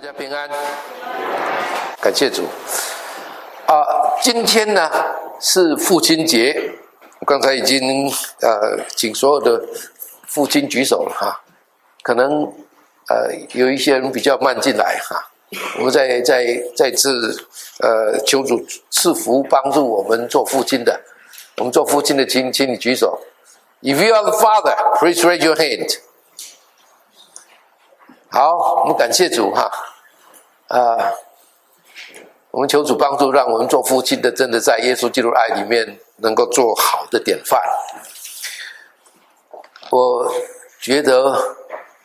家平安，感谢主。今天呢是父亲节，我刚才已经请所有的父亲举手了哈，可能有一些人比较慢进来哈，我们再次求主赐福帮助我们做父亲的，我们做父亲的请你举手。If you are the father, please raise your hand. 好，我们感谢主哈。我们求主帮助，让我们做父亲的真的在耶稣基督的爱里面能够做好的典范。我觉得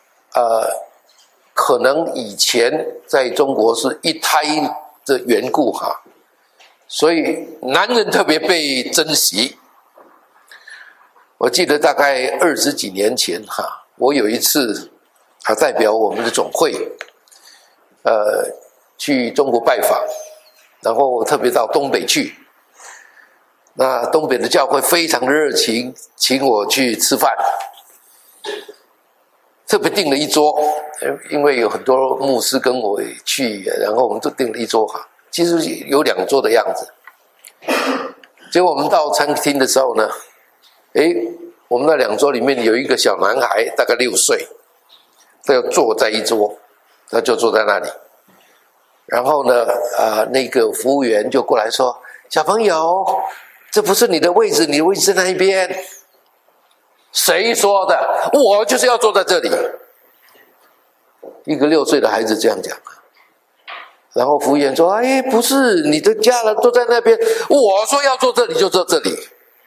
可能以前在中国是一胎的缘故哈，所以男人特别被珍惜。我记得大概20几年前哈，我有一次代表我们的总会去中国拜访，然后特别到东北去。那东北的教会非常的热情，请我去吃饭，特别订了一桌，因为有很多牧师跟我去，然后我们就订了一桌哈，其实有2桌的样子。结果我们到餐厅的时候呢，我们那2桌里面有一个小男孩，大概6岁，他要坐在一桌，他就坐在那里。然后呢，那个服务员就过来说：“小朋友，这不是你的位置，你的位置在那一边。”谁说的？我就是要坐在这里。一个6岁的孩子这样讲。然后服务员说：“不是，你的家人都在那边，我说要坐这里就坐这里。”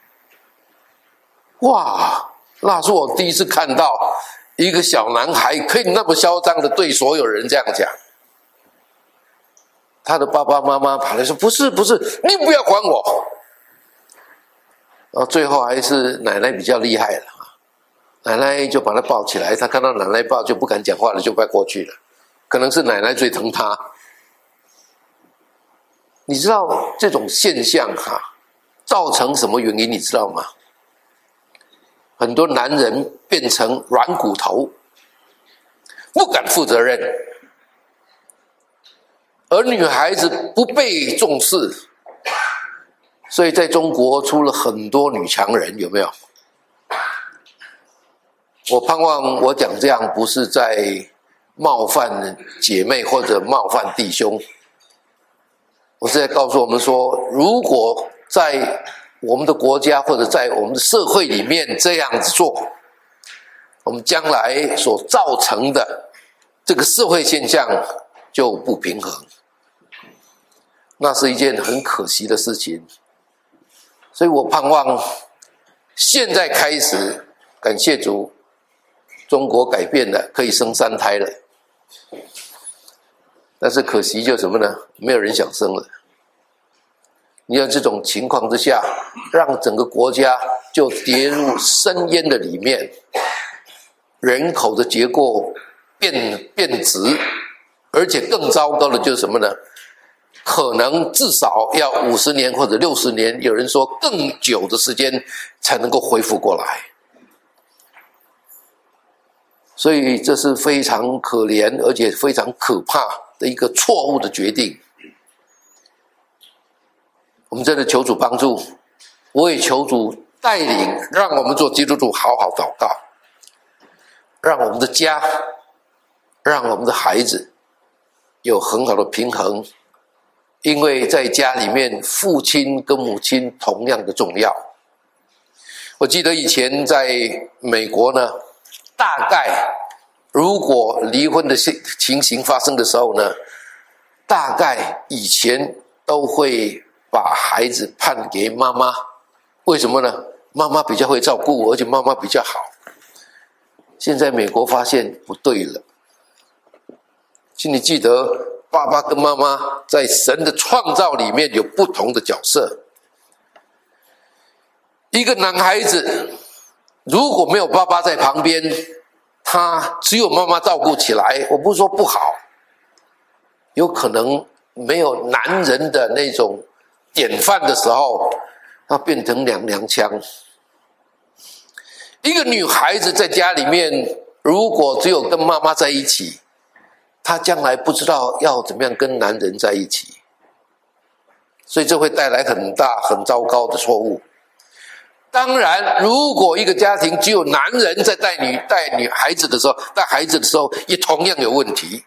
哇，那是我第一次看到一个小男孩可以那么嚣张的对所有人这样讲。他的爸爸妈妈跑来说：“不是，你不要管我。”最后还是奶奶比较厉害了，奶奶就把他抱起来，他看到奶奶抱就不敢讲话了，就快过去了。可能是奶奶最疼他。你知道这种现象造成什么原因？你知道吗？很多男人变成软骨头，不敢负责任，而女孩子不被重视，所以在中国出了很多女强人，有没有？我盼望我讲这样不是在冒犯姐妹或者冒犯弟兄，我是在告诉我们说，如果在我们的国家或者在我们的社会里面这样子做，我们将来所造成的这个社会现象就不平衡，那是一件很可惜的事情。所以我盼望现在开始，感谢主，中国改变了，可以生3胎了。但是可惜就什么呢？没有人想生了。你在这种情况之下，让整个国家就跌入深渊的里面，人口的结构变质，而且更糟糕的就是什么呢？可能至少要50年或者60年，有人说更久的时间才能够恢复过来。所以这是非常可怜而且非常可怕的一个错误的决定。我们真的求主帮助，我也求主带领，让我们做基督徒好好祷告，让我们的家，让我们的孩子有很好的平衡。因为在家里面，父亲跟母亲同样的重要。我记得以前在美国呢，大概如果离婚的情形发生的时候呢，大概以前都会把孩子判给妈妈。为什么呢？妈妈比较会照顾，而且妈妈比较好。现在美国发现不对了，请你记得，爸爸跟妈妈在神的创造里面有不同的角色。一个男孩子如果没有爸爸在旁边，他只有妈妈照顾起来，我不是说不好，有可能没有男人的那种典范的时候，他变成娘腔。一个女孩子在家里面，如果只有跟妈妈在一起， 他将来不知道要怎么样跟男人在一起，所以这会带来很大很糟糕的错误。当然，如果一个家庭只有男人在带女孩子的时候，带孩子的时候，也同样有问题。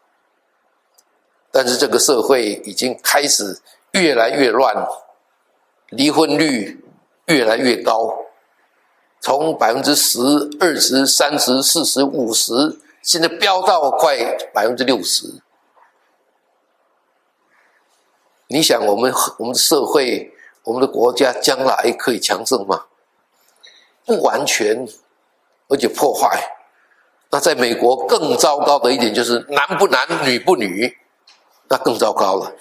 但是这个社会已经开始越来越乱，离婚率越来越高，从10%、20%、30%、40%、50%，现在飙到快60%。你想我们的社会，我们的国家将来可以强盛吗？不完全，而且破坏。那在美国更糟糕的一点就是男不男，女不女，那更糟糕了。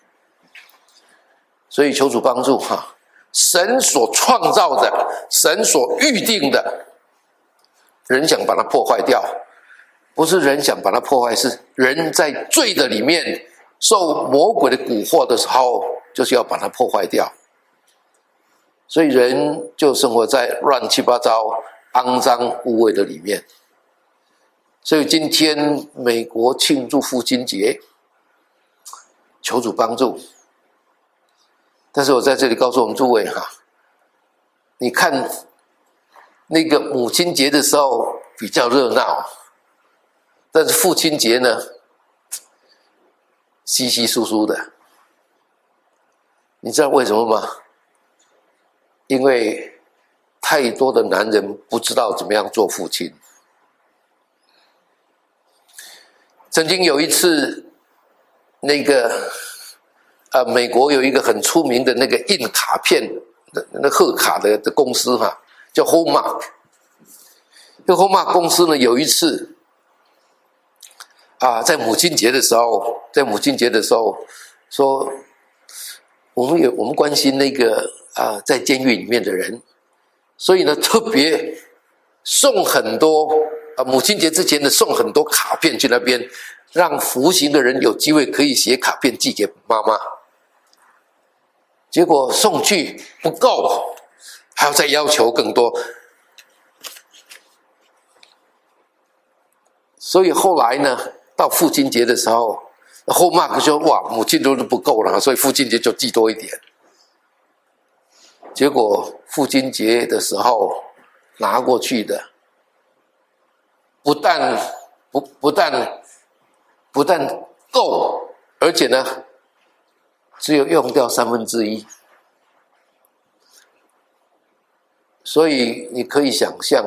所以求主帮助哈，神所创造的，神所预定的，人想把它破坏掉，不是人想把它破坏，是人在罪的里面受魔鬼的蛊惑的时候，就是要把它破坏掉。所以人就生活在乱七八糟、肮脏污秽的里面。所以今天美国庆祝父亲节，求主帮助。但是我在这里告诉我们诸位哈，你看那个母亲节的时候比较热闹，但是父亲节呢，稀稀疏疏的。你知道为什么吗？因为太多的男人不知道怎么样做父亲。曾经有一次，那个美国有一个很出名的那个印卡片的那贺卡的公司哈，叫 Hallmark。这 Hallmark 公司呢，有一次在母亲节的时候说，我们关心那个在监狱里面的人，所以呢特别送很多母亲节之前呢送很多卡片去那边，让服刑的人有机会可以写卡片寄给妈妈。结果送去不够，还要再要求更多。所以后来呢，到父亲节的时候，Hallmark说哇，母亲都不够了，所以父亲节就寄多一点。结果父亲节的时候拿过去的，不但够，而且呢，只有用掉1/3。所以你可以想象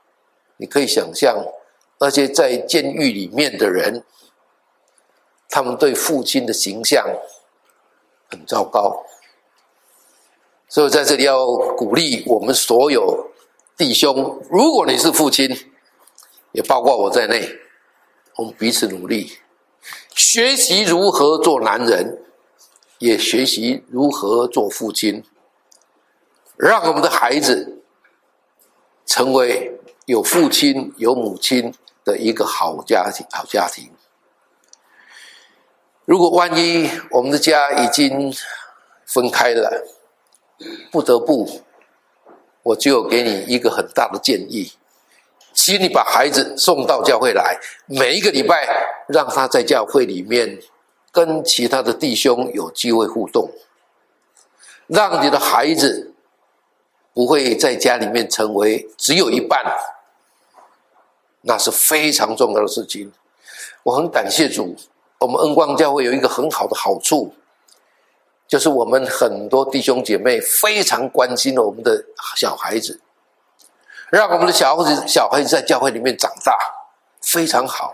那些在监狱里面的人，他们对父亲的形象很糟糕。所以在这里要鼓励我们所有弟兄，如果你是父亲，也包括我在内，我们彼此努力，学习如何做男人，也学习如何做父亲，让我们的孩子成为有父亲有母亲的一个好家庭。如果万一我们的家已经分开了，不得不，我就有给你一个很大的建议，请你把孩子送到教会来，每一个礼拜让他在教会里面跟其他的弟兄有机会互动，让你的孩子不会在家里面成为只有一半，那是非常重要的事情。我很感谢主，我们恩光教会有一个很好的好处，就是我们很多弟兄姐妹非常关心我们的小孩子，让我们的小孩子在教会里面长大，非常好。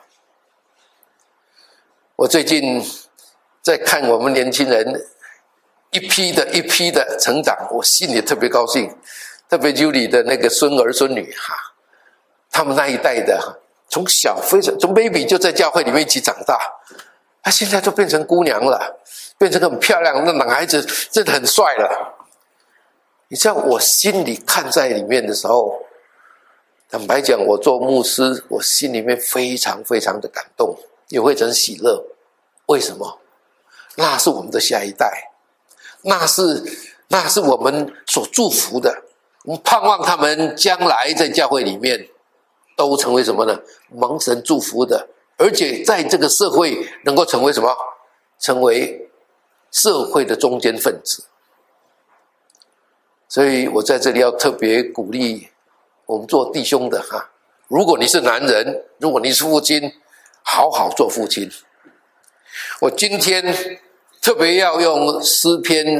我最近在看我们年轻人一批的成长，我心里特别高兴，特别Julie的那个孙儿孙女他们那一代的从baby 就在教会里面一起长大，他现在就变成姑娘了，变成很漂亮，那男孩子真的很帅了。你知道我心里看在里面的时候，坦白讲，我做牧师，我心里面非常非常的感动，也会很喜乐。为什么？那是我们的下一代，那是我们所祝福的。我们盼望他们将来在教会里面都成为什么呢？蒙神祝福的而且在这个社会能够成为什么？成为社会的中坚分子。所以我在这里要特别鼓励我们做弟兄的哈，如果你是男人，如果你是父亲，好好做父亲。我今天特别要用诗篇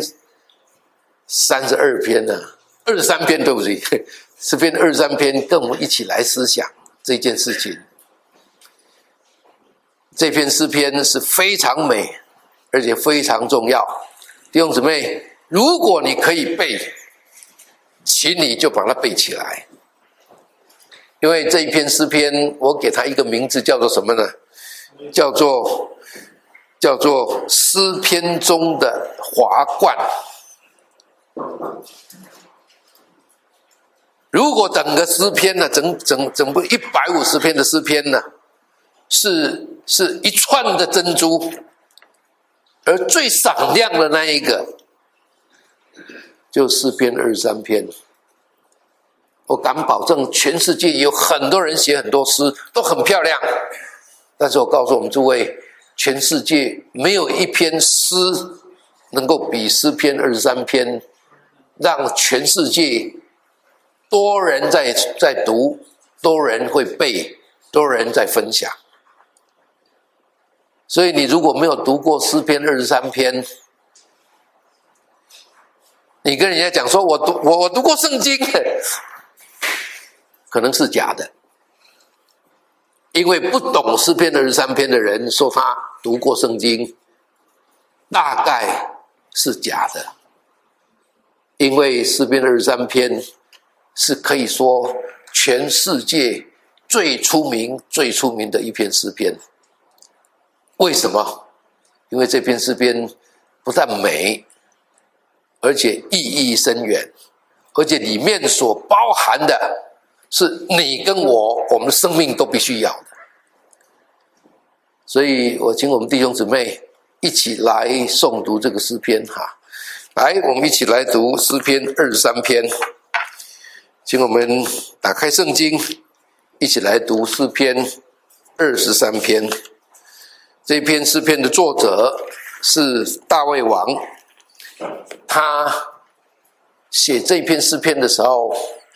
32篇23篇，对不起，诗篇23篇跟我们一起来思想这件事情。这篇诗篇是非常美，而且非常重要。弟兄姊妹，如果你可以背，请你就把它背起来。因为这一篇诗篇，我给它一个名字叫做什么呢？叫做诗篇中的华冠。如果整个诗篇呢，整部150篇的诗篇呢，是一串的珍珠，而最闪亮的那一个，就诗篇23篇。我敢保证，全世界有很多人写很多诗，都很漂亮。但是我告诉我们诸位，全世界没有一篇诗能够比诗篇23篇，让全世界多人在读，多人会背，多人在分享。所以你如果没有读过诗篇23篇，你跟人家讲说我读过圣经，可能是假的。因为不懂诗篇23篇的人说他读过圣经，大概是假的。因为诗篇23篇是可以说全世界最出名的一篇诗篇。为什么？因为这篇诗篇不但美，而且意义深远，而且里面所包含的是你跟我们的生命都必须要的。所以我请我们弟兄姊妹一起来诵读这个诗篇哈。来，我们一起来读诗篇23篇。请我们打开圣经，一起来读诗篇23篇。这篇诗篇的作者是大卫王，他写这篇诗篇的时候，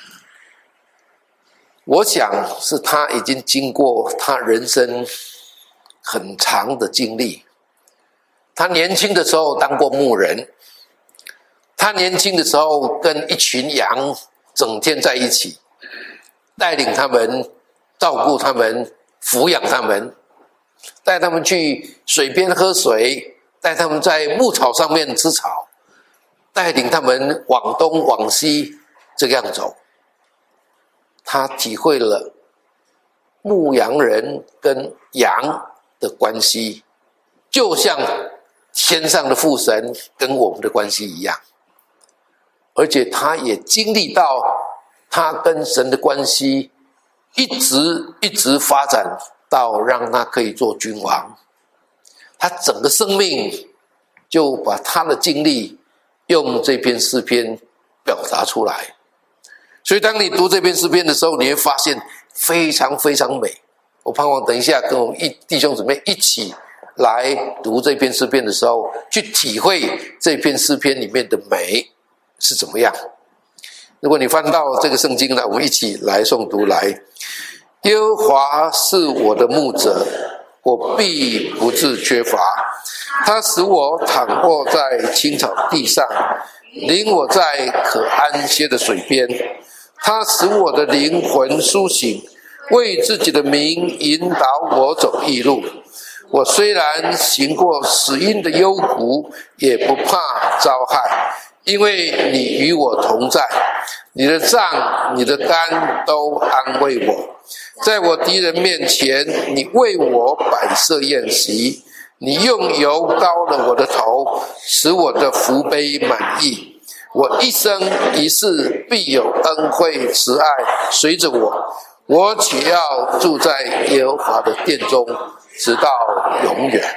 我想是他已经经过他人生很长的经历。他年轻的时候当过牧人，他年轻的时候跟一群羊整天在一起，带领他们，照顾他们，抚养他们，带他们去水边喝水，带他们在牧草上面吃草，带领他们往东往西这样走。他体会了牧羊人跟羊的关系，就像天上的父神跟我们的关系一样。而且他也经历到他跟神的关系一直发展到让他可以做君王。他整个生命就把他的经历用这篇诗篇表达出来。所以当你读这篇诗篇的时候，你会发现非常非常美。我盼望等一下跟我们弟兄姊妹一起来读这篇诗篇的时候，去体会这篇诗篇里面的美是怎么样。如果你翻到这个圣经呢，我们一起来诵读来。耶和华是我的牧者，我必不致缺乏。他使我躺卧在青草地上，领我在可安歇的水边。他使我的灵魂苏醒，为自己的名引导我走义路。我虽然行过死荫的幽谷，也不怕遭害，因为你与我同在。你的杖你的竿都安慰我。在我敌人面前，你为我摆设宴席，你用油膏了我的头，使我的福杯满溢。我一生一世必有恩惠慈爱随着我，我且要住在耶和华的殿中，直到永远。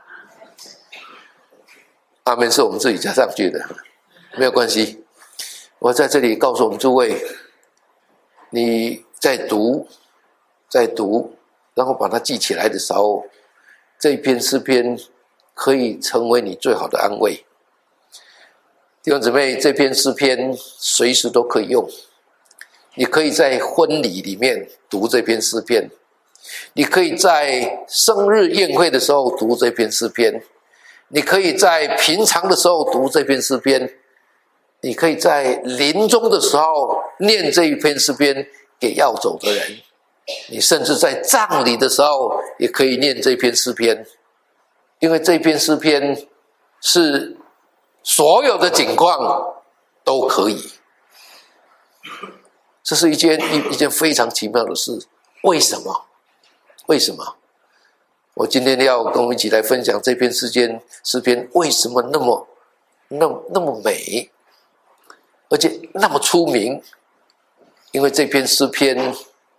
阿们，是我们自己加上去的，没有关系。我在这里告诉我们诸位，你在读的然后把它记起来的时候，这一篇诗篇可以成为你最好的安慰。弟兄姊妹，这篇诗篇随时都可以用，你可以在婚礼里面读这篇诗篇，你可以在生日宴会的时候读这篇诗篇，你可以在平常的时候读这篇诗篇，你可以在临终的时候念这一篇诗篇给要走的人，你甚至在葬礼的时候也可以念这篇诗篇，因为这篇诗篇是所有的景况都可以。这是一件非常奇妙的事。为什么？为什么？我今天要跟我们一起来分享这篇诗篇为什么那么美，而且那么出名。因为这篇诗篇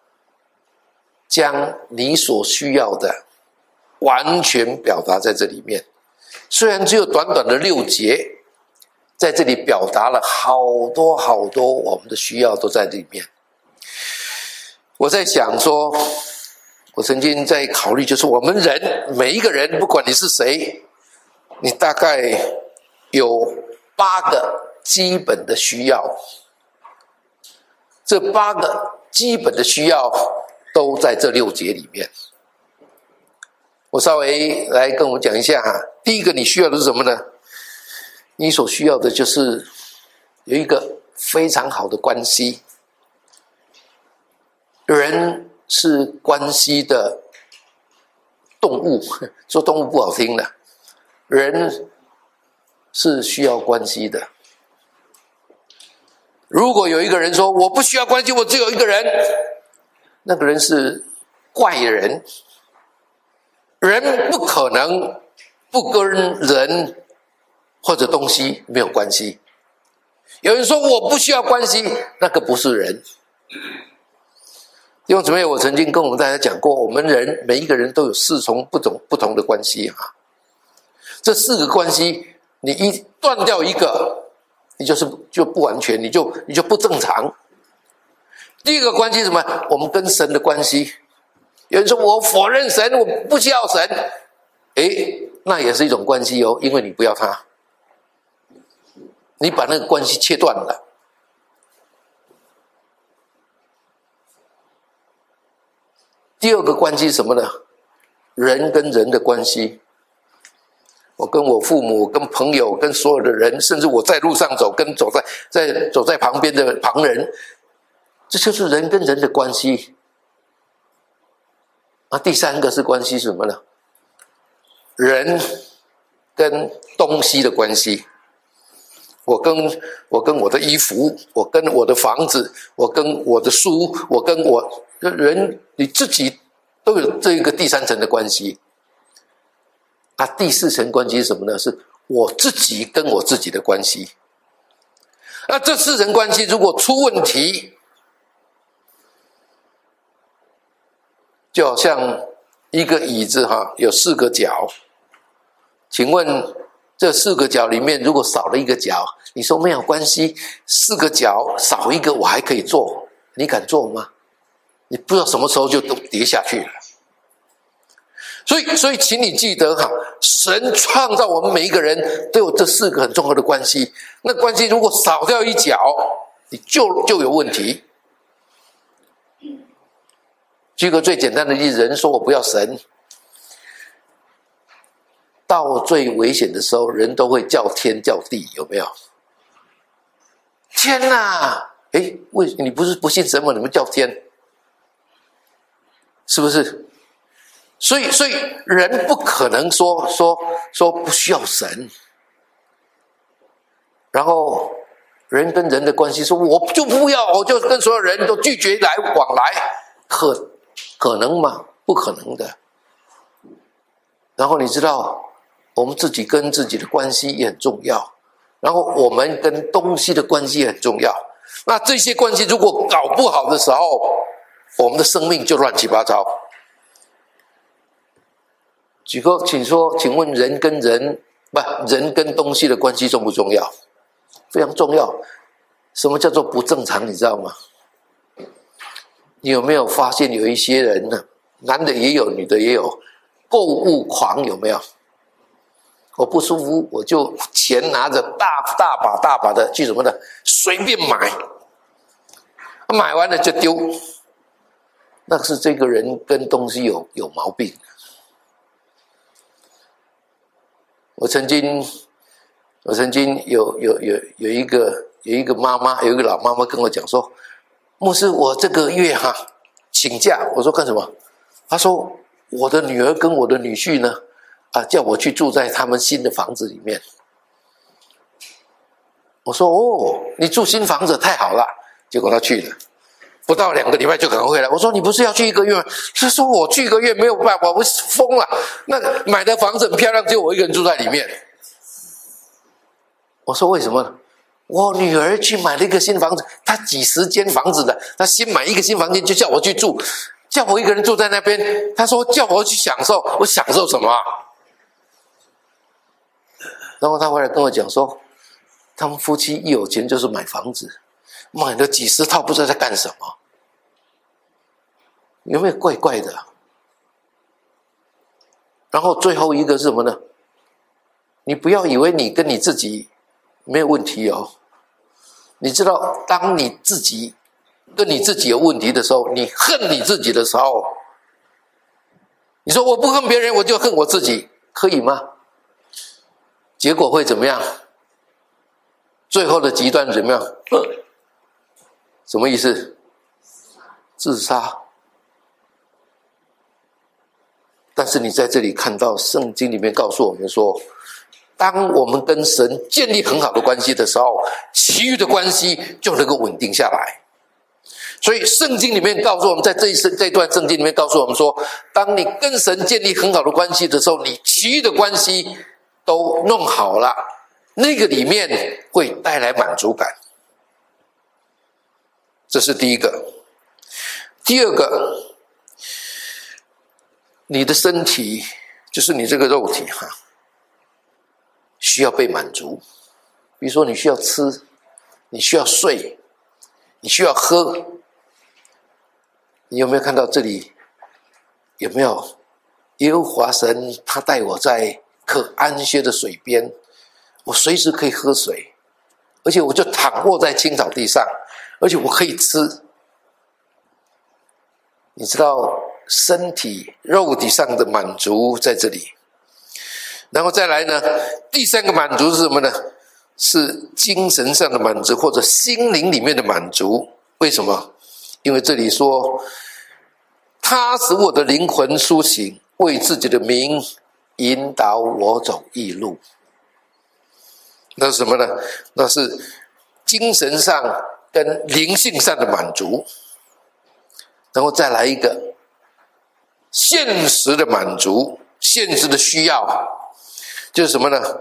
将你所需要的完全表达在这里面，虽然只有短短的6节，在这里表达了好多好多我们的需要都在里面。我在想说，我曾经在考虑，就是我们人每一个人，不管你是谁，你大概有8个基本的需要，这8个基本的需要都在这6节里面。我稍微来跟我们讲一下哈。第一个你需要的是什么呢？你所需要的就是有一个非常好的关系。人是关系的动物，说动物不好听了，人是需要关系的。如果有一个人说我不需要关系，我只有一个人，那个人是怪人。人不可能不跟人或者东西没有关系。有人说我不需要关系，那个不是人。弟兄姊妹，我曾经跟我们大家讲过，我们人每一个人都有4重不同的关系啊。这4个关系，你一断掉一个，你就不完全，你就不正常。第一个关系是什么？我们跟神的关系。有人说我否认神，我不需要神，那也是一种关系哦，因为你不要他，你把那个关系切断了。第二个关系是什么呢？人跟人的关系。我跟我父母、跟朋友、跟所有的人，甚至我在路上走，跟走在旁边的旁人，这就是人跟人的关系。第三个是关系是什么呢？人跟东西的关系。我跟我的衣服，我跟我的房子，我跟我的书，我跟我人，你自己都有这一个第3层的关系。第4层关系是什么呢？是我自己跟我自己的关系。这4层关系如果出问题，就好像一个椅子有4个角，请问这4个角里面如果少了一个角，你说没有关系，4个角少一个我还可以坐，你敢坐吗？你不知道什么时候就都跌下去了。所以请你记得神创造我们每一个人都有这4个很重要的关系，那关系如果少掉一角，你就有问题。举个最简单的例子，人说我不要神，到最危险的时候，人都会叫天叫地，有没有？天哪！你不是不信神吗？你们叫天，是不是？所以人不可能说不需要神，然后人跟人的关系说我就不要，我就跟所有人都拒绝来往来，可能吗？不可能的。然后你知道，我们自己跟自己的关系也很重要，然后我们跟东西的关系也很重要。那这些关系如果搞不好的时候，我们的生命就乱七八糟。请问人跟东西的关系重不重要？非常重要。什么叫做不正常？你知道吗？你有没有发现有一些人呢， 男的也有，女的也有，购物狂有没有？我不舒服，我就钱拿着大把的去什么的，随便买，买完了就丢。那是这个人跟东西有毛病。我曾经有一个妈妈，有一个老妈妈跟我讲说，牧师，我这个月请假。我说干什么？她说我的女儿跟我的女婿呢，叫我去住在他们新的房子里面。我说哦，你住新房子太好了。结果他去了，不到2个礼拜就赶快回来。我说你不是要去1个月吗？他说我去1个月没有办法，我疯了。那买的房子很漂亮，只有我一个人住在里面。我说为什么呢？我女儿去买了一个新房子，她几10间房子的，她新买一个新房间就叫我去住，叫我一个人住在那边。她说叫我去享受，我享受什么啊？然后她回来跟我讲说，他们夫妻一有钱就是买房子，买了几10套，不知道在干什么。有没有怪怪的？然后最后一个是什么呢？你不要以为你跟你自己没有问题哦。你知道，当你自己跟你自己有问题的时候，你恨你自己的时候，你说我不恨别人，我就恨我自己，可以吗？结果会怎么样？最后的极端怎么样？什么意思？自杀。但是你在这里看到圣经里面告诉我们说，当我们跟神建立很好的关系的时候，其余的关系就能够稳定下来。所以圣经里面告诉我们，在这段圣经里面告诉我们说，当你跟神建立很好的关系的时候，你其余的关系都弄好了，那个里面会带来满足感。这是第一个。第二个，你的身体就是你这个肉体需要被满足。比如说你需要吃，你需要睡，你需要喝。你有没有看到这里？有没有耶和华神他带我在可安歇的水边，我随时可以喝水，而且我就躺卧在青草地上，而且我可以吃。你知道身体肉体上的满足在这里。然后再来呢，第3个满足是什么呢？是精神上的满足，或者心灵里面的满足。为什么？因为这里说，他使我的灵魂苏醒，为自己的名引导我走义路。那是什么呢？那是精神上跟灵性上的满足。然后再来一个现实的满足，现实的需要，就是什么呢？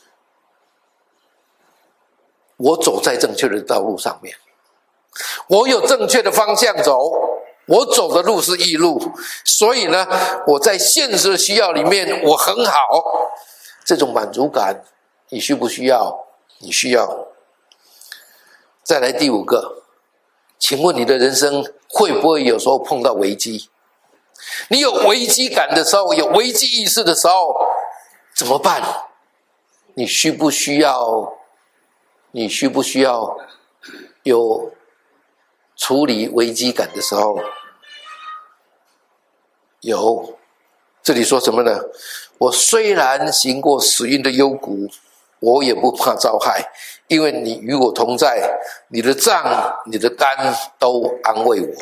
我走在正确的道路上面，我有正确的方向走，我走的路是义路，所以呢，我在现实的需要里面我很好。这种满足感你需不需要？你需要。再来第5个，请问你的人生会不会有时候碰到危机？你有危机感的时候，有危机意识的时候怎么办？你需不需要有处理危机感的时候？有。这里说什么呢？我虽然行过死荫的幽谷，我也不怕遭害，因为你与我同在，你的杖你的竿都安慰我。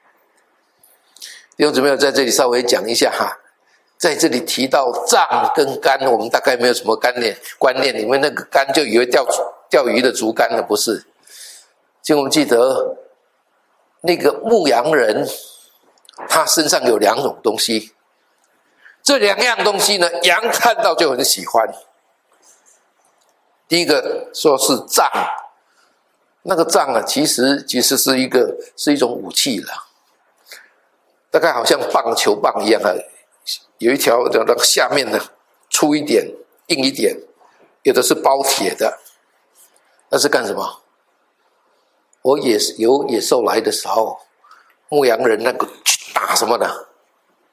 弟兄姊妹，在这里稍微讲一下在这里提到杖跟竿，我们大概没有什么观念，你们那个竿就以为钓鱼的竹竿了，不是。请我们记得那个牧羊人，他身上有2种东西，这2样东西呢，羊看到就很喜欢。第一个说是杖，那个杖其实是一种武器了，大概好像棒球棒一样有一条那个下面呢粗一点硬一点，有的是包铁的。那是干什么？有野兽来的时候，牧羊人那个去打什么呢？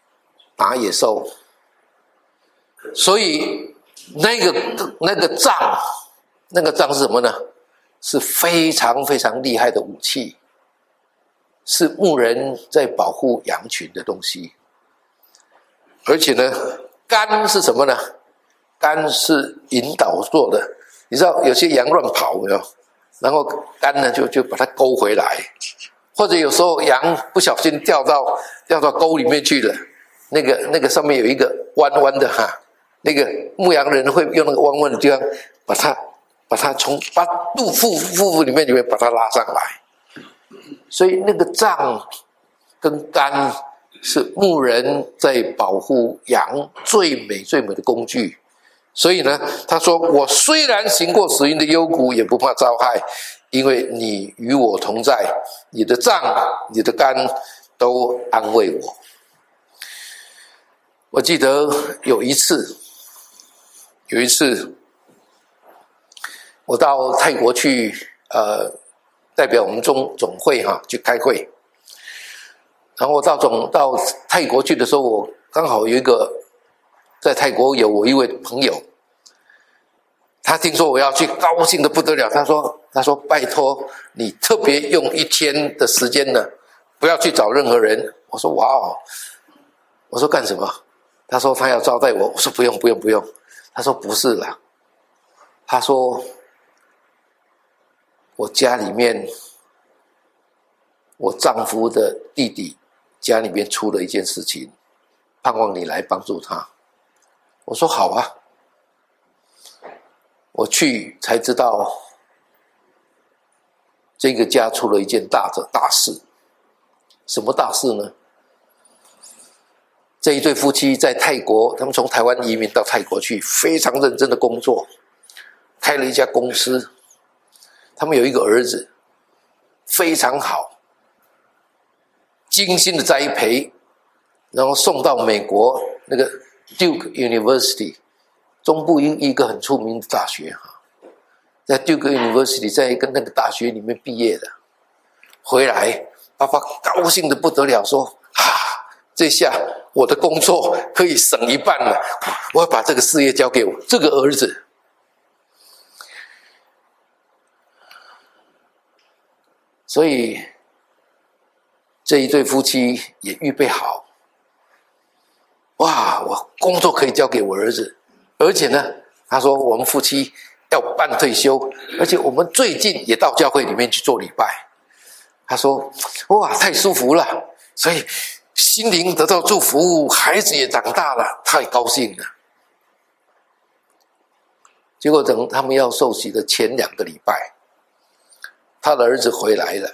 打野兽，所以那个杖，那个杖是什么呢？是非常非常厉害的武器，是牧人在保护羊群的东西。而且呢，杆是什么呢？杆是引导做的。你知道有些羊乱跑有没有？然后杆呢就把它勾回来，或者有时候羊不小心掉到沟里面去了，那个上面有一个弯弯的哈，那个牧羊人会用那个弯弯的地方把它把腹里面把它拉上来。所以那个杖跟杆是牧人在保护羊最美的工具。所以呢，他说：“我虽然行过死荫的幽谷，也不怕遭害，因为你与我同在，你的杖、你的竿都安慰我。”我记得有一次，我到泰国去，代表我们总会去开会。然后到泰国去的时候，我刚好有一个在泰国有我一位朋友，他听说我要去，高兴的不得了。他说拜托你特别用1天的时间呢，不要去找任何人。我说哇哦，我说干什么？他说他要招待我。我说不用。他说不是啦，他说我家里面我丈夫的弟弟家里面出了一件事情，盼望你来帮助他。我说好啊。我去才知道这个家出了一件大事。什么大事呢？这一对夫妻在泰国，他们从台湾移民到泰国去，非常认真的工作，开了一家公司。他们有一个儿子非常好，精心的栽培，然后送到美国那个 Duke University， 中部一个很出名的大学，在 Duke University， 在那个大学里面毕业的。回来爸爸高兴的不得了，说这下我的工作可以省一半了，我要把这个事业交给我这个儿子。所以这一对夫妻也预备好，哇，我工作可以交给我儿子，而且呢，他说我们夫妻要办退休，而且我们最近也到教会里面去做礼拜。他说哇，太舒服了，所以心灵得到祝福，孩子也长大了，太高兴了。结果等他们要受洗的前2个礼拜，他的儿子回来了。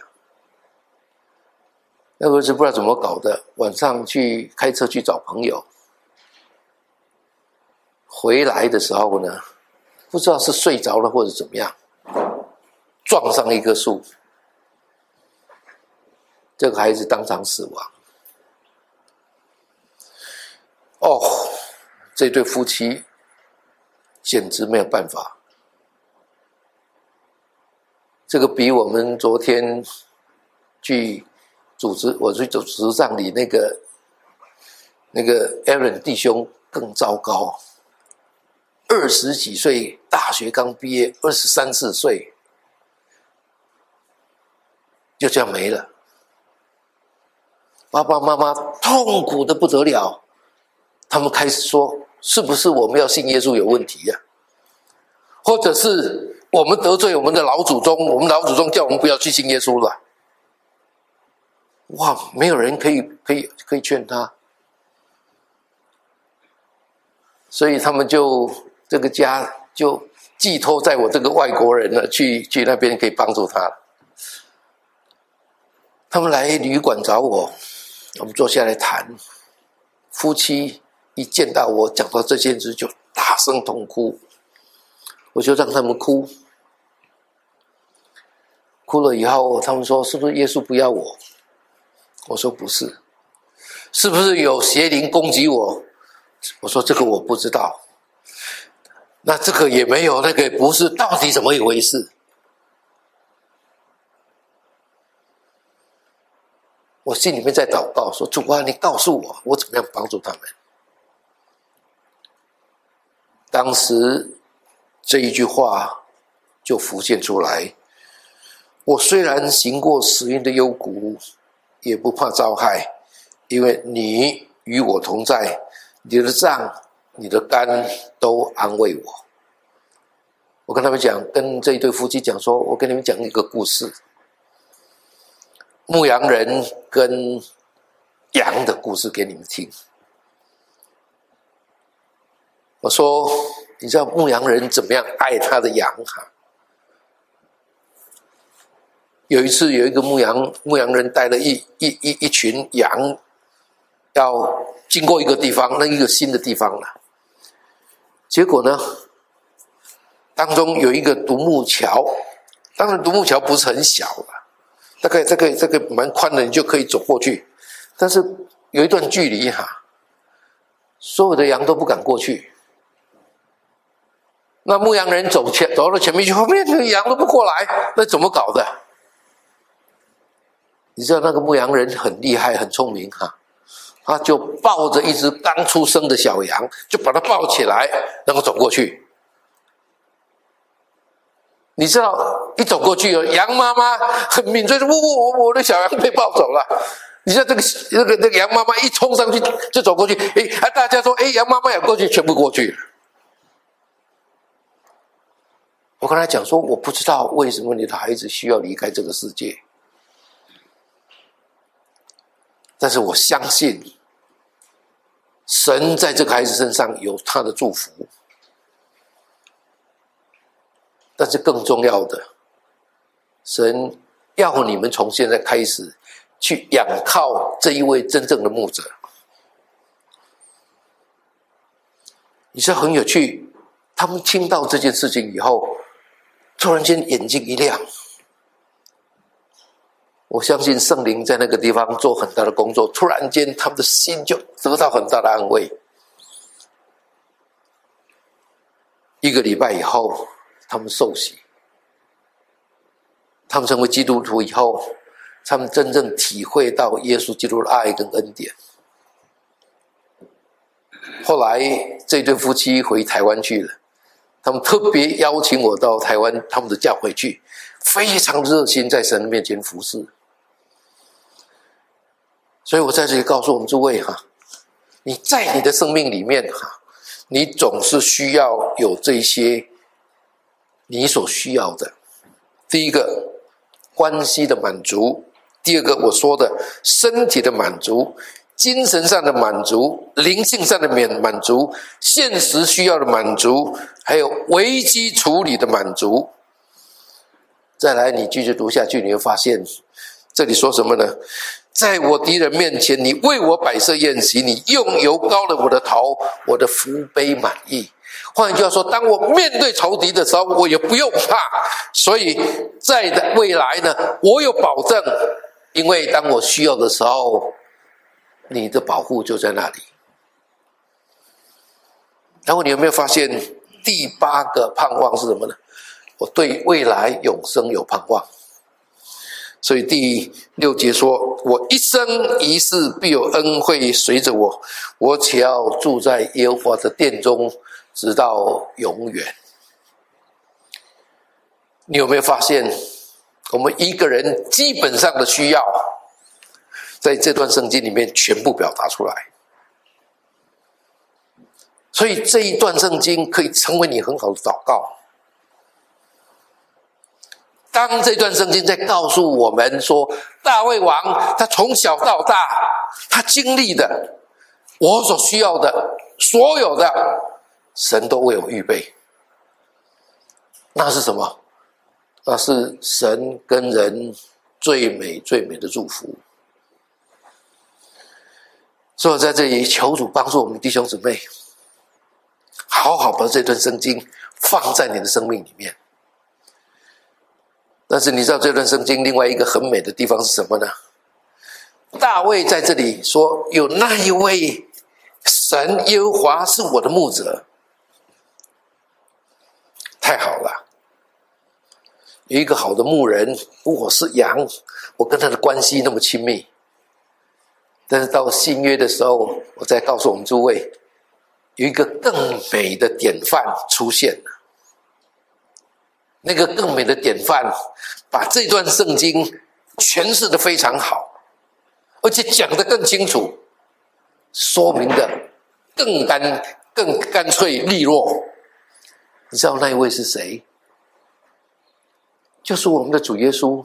那个儿子不知道怎么搞的，晚上去开车去找朋友，回来的时候呢，不知道是睡着了或者怎么样，撞上一棵树，这个孩子当场死亡。这对夫妻简直没有办法。这个比我们昨天去我去主持葬礼那个 Aaron 弟兄更糟糕。20几岁，大学刚毕业，23、24岁，就这样没了。爸爸妈妈痛苦的不得了，他们开始说，是不是我们要信耶稣有问题啊？或者是我们得罪我们的老祖宗，我们老祖宗叫我们不要去信耶稣了。哇，没有人可以劝他，所以他们就这个家就寄托在我这个外国人了，去那边可以帮助他。他们来旅馆找我，我们坐下来谈。夫妻一见到我讲到这件事就大声痛哭，我就让他们哭。哭了以后，他们说是不是耶稣不要我？我说不是。是不是有邪灵攻击我？我说这个我不知道。那这个也没有，那个也不是，到底怎么一回事？我我心里面在祷告说，主啊，你告诉我，我怎么样帮助他们。当时这一句话就浮现出来，我虽然行过死荫的幽谷，也不怕遭害，因为你与我同在，你的杖你的竿都安慰我。我跟他们讲，跟这一对夫妻讲说，我跟你们讲一个故事，牧羊人跟羊的故事给你们听。我说，你知道牧羊人怎么样爱他的羊哈？有一次，有一个牧羊人带了一群羊，要经过一个地方，那一个新的地方了。结果呢，当中有一个独木桥，当然独木桥不是很小了，大概这个蛮宽的，你就可以走过去。但是有一段距离哈，所有的羊都不敢过去。那牧羊人走到前面去，后面那个羊都不过来，那怎么搞的？你知道那个牧羊人很厉害，很聪明哈，他就抱着一只刚出生的小羊，就把它抱起来，然后走过去。你知道，一走过去，羊妈妈很敏锐的，我的小羊被抱走了。你知道那个羊妈妈一冲上去就走过去，大家说，羊妈妈也过去，全部过去了。我跟他讲说，我不知道为什么你的孩子需要离开这个世界，但是我相信神在这个孩子身上有他的祝福。但是更重要的，神要你们从现在开始去仰靠这一位真正的牧者。你知道很有趣，他们听到这件事情以后，突然间眼睛一亮。我相信圣灵在那个地方做很大的工作，突然间他们的心就得到很大的安慰。1个礼拜以后，他们受洗，他们成为基督徒以后，他们真正体会到耶稣基督的爱跟恩典。后来这对夫妻回台湾去了，他们特别邀请我到台湾他们的教会去，非常热心在神面前服侍。所以我在这里告诉我们诸位哈，你在你的生命里面哈，你总是需要有这些你所需要的。第一个，关系的满足；第二个，我说的身体的满足，精神上的满足，灵性上的满足，现实需要的满足，还有危机处理的满足。再来，你继续读下去，你会发现这里说什么呢？在我敌人面前，你为我摆设宴席，你用油膏了我的头，我的福杯满溢。换句话说，当我面对仇敌的时候，我也不用怕。所以在的未来呢，我有保证，因为当我需要的时候，你的保护就在那里。然后你有没有发现第8个盼望是什么呢？我对未来永生有盼望。所以第6节说，我一生一世必有恩惠随着我，我且要住在耶和华的殿中，直到永远。你有没有发现，我们一个人基本上的需要，在这段圣经里面全部表达出来。所以这一段圣经可以成为你很好的祷告。当这段圣经在告诉我们说，大卫王他从小到大，他经历的，我所需要的，所有的，神都为我预备。那是什么？那是神跟人最美最美的祝福。所以我在这里求主帮助我们弟兄姊妹，好好把这段圣经放在你的生命里面。但是你知道这段圣经另外一个很美的地方是什么呢？大卫在这里说，有那一位神耶和华是我的牧者。太好了，有一个好的牧人，我是羊，我跟他的关系那么亲密。 但是到新约的时候，我再告诉我们诸位，有一个更美的典范出现了。那个更美的典范把这段圣经诠释得非常好，而且讲得更清楚，说明的更干脆利落。你知道那一位是谁？就是我们的主耶稣。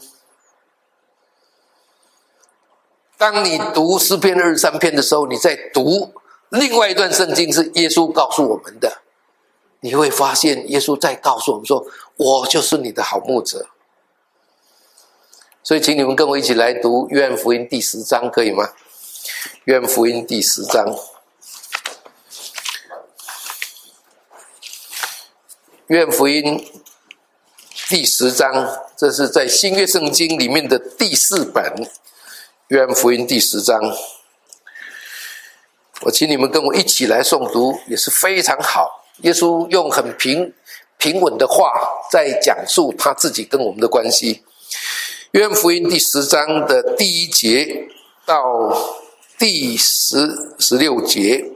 当你读诗篇23篇的时候，你在读另外一段圣经是耶稣告诉我们的，你会发现耶稣在告诉我们说，我就是你的好牧者。所以请你们跟我一起来读约翰福音第10章，可以吗？约翰福音第10章。约翰福音第10章，这是在新约圣经里面的第4本。约翰福音第10章，我请你们跟我一起来诵读，也是非常好。耶稣用很平稳的话在讲述他自己跟我们的关系。约翰福音第10章的第1节到第16节。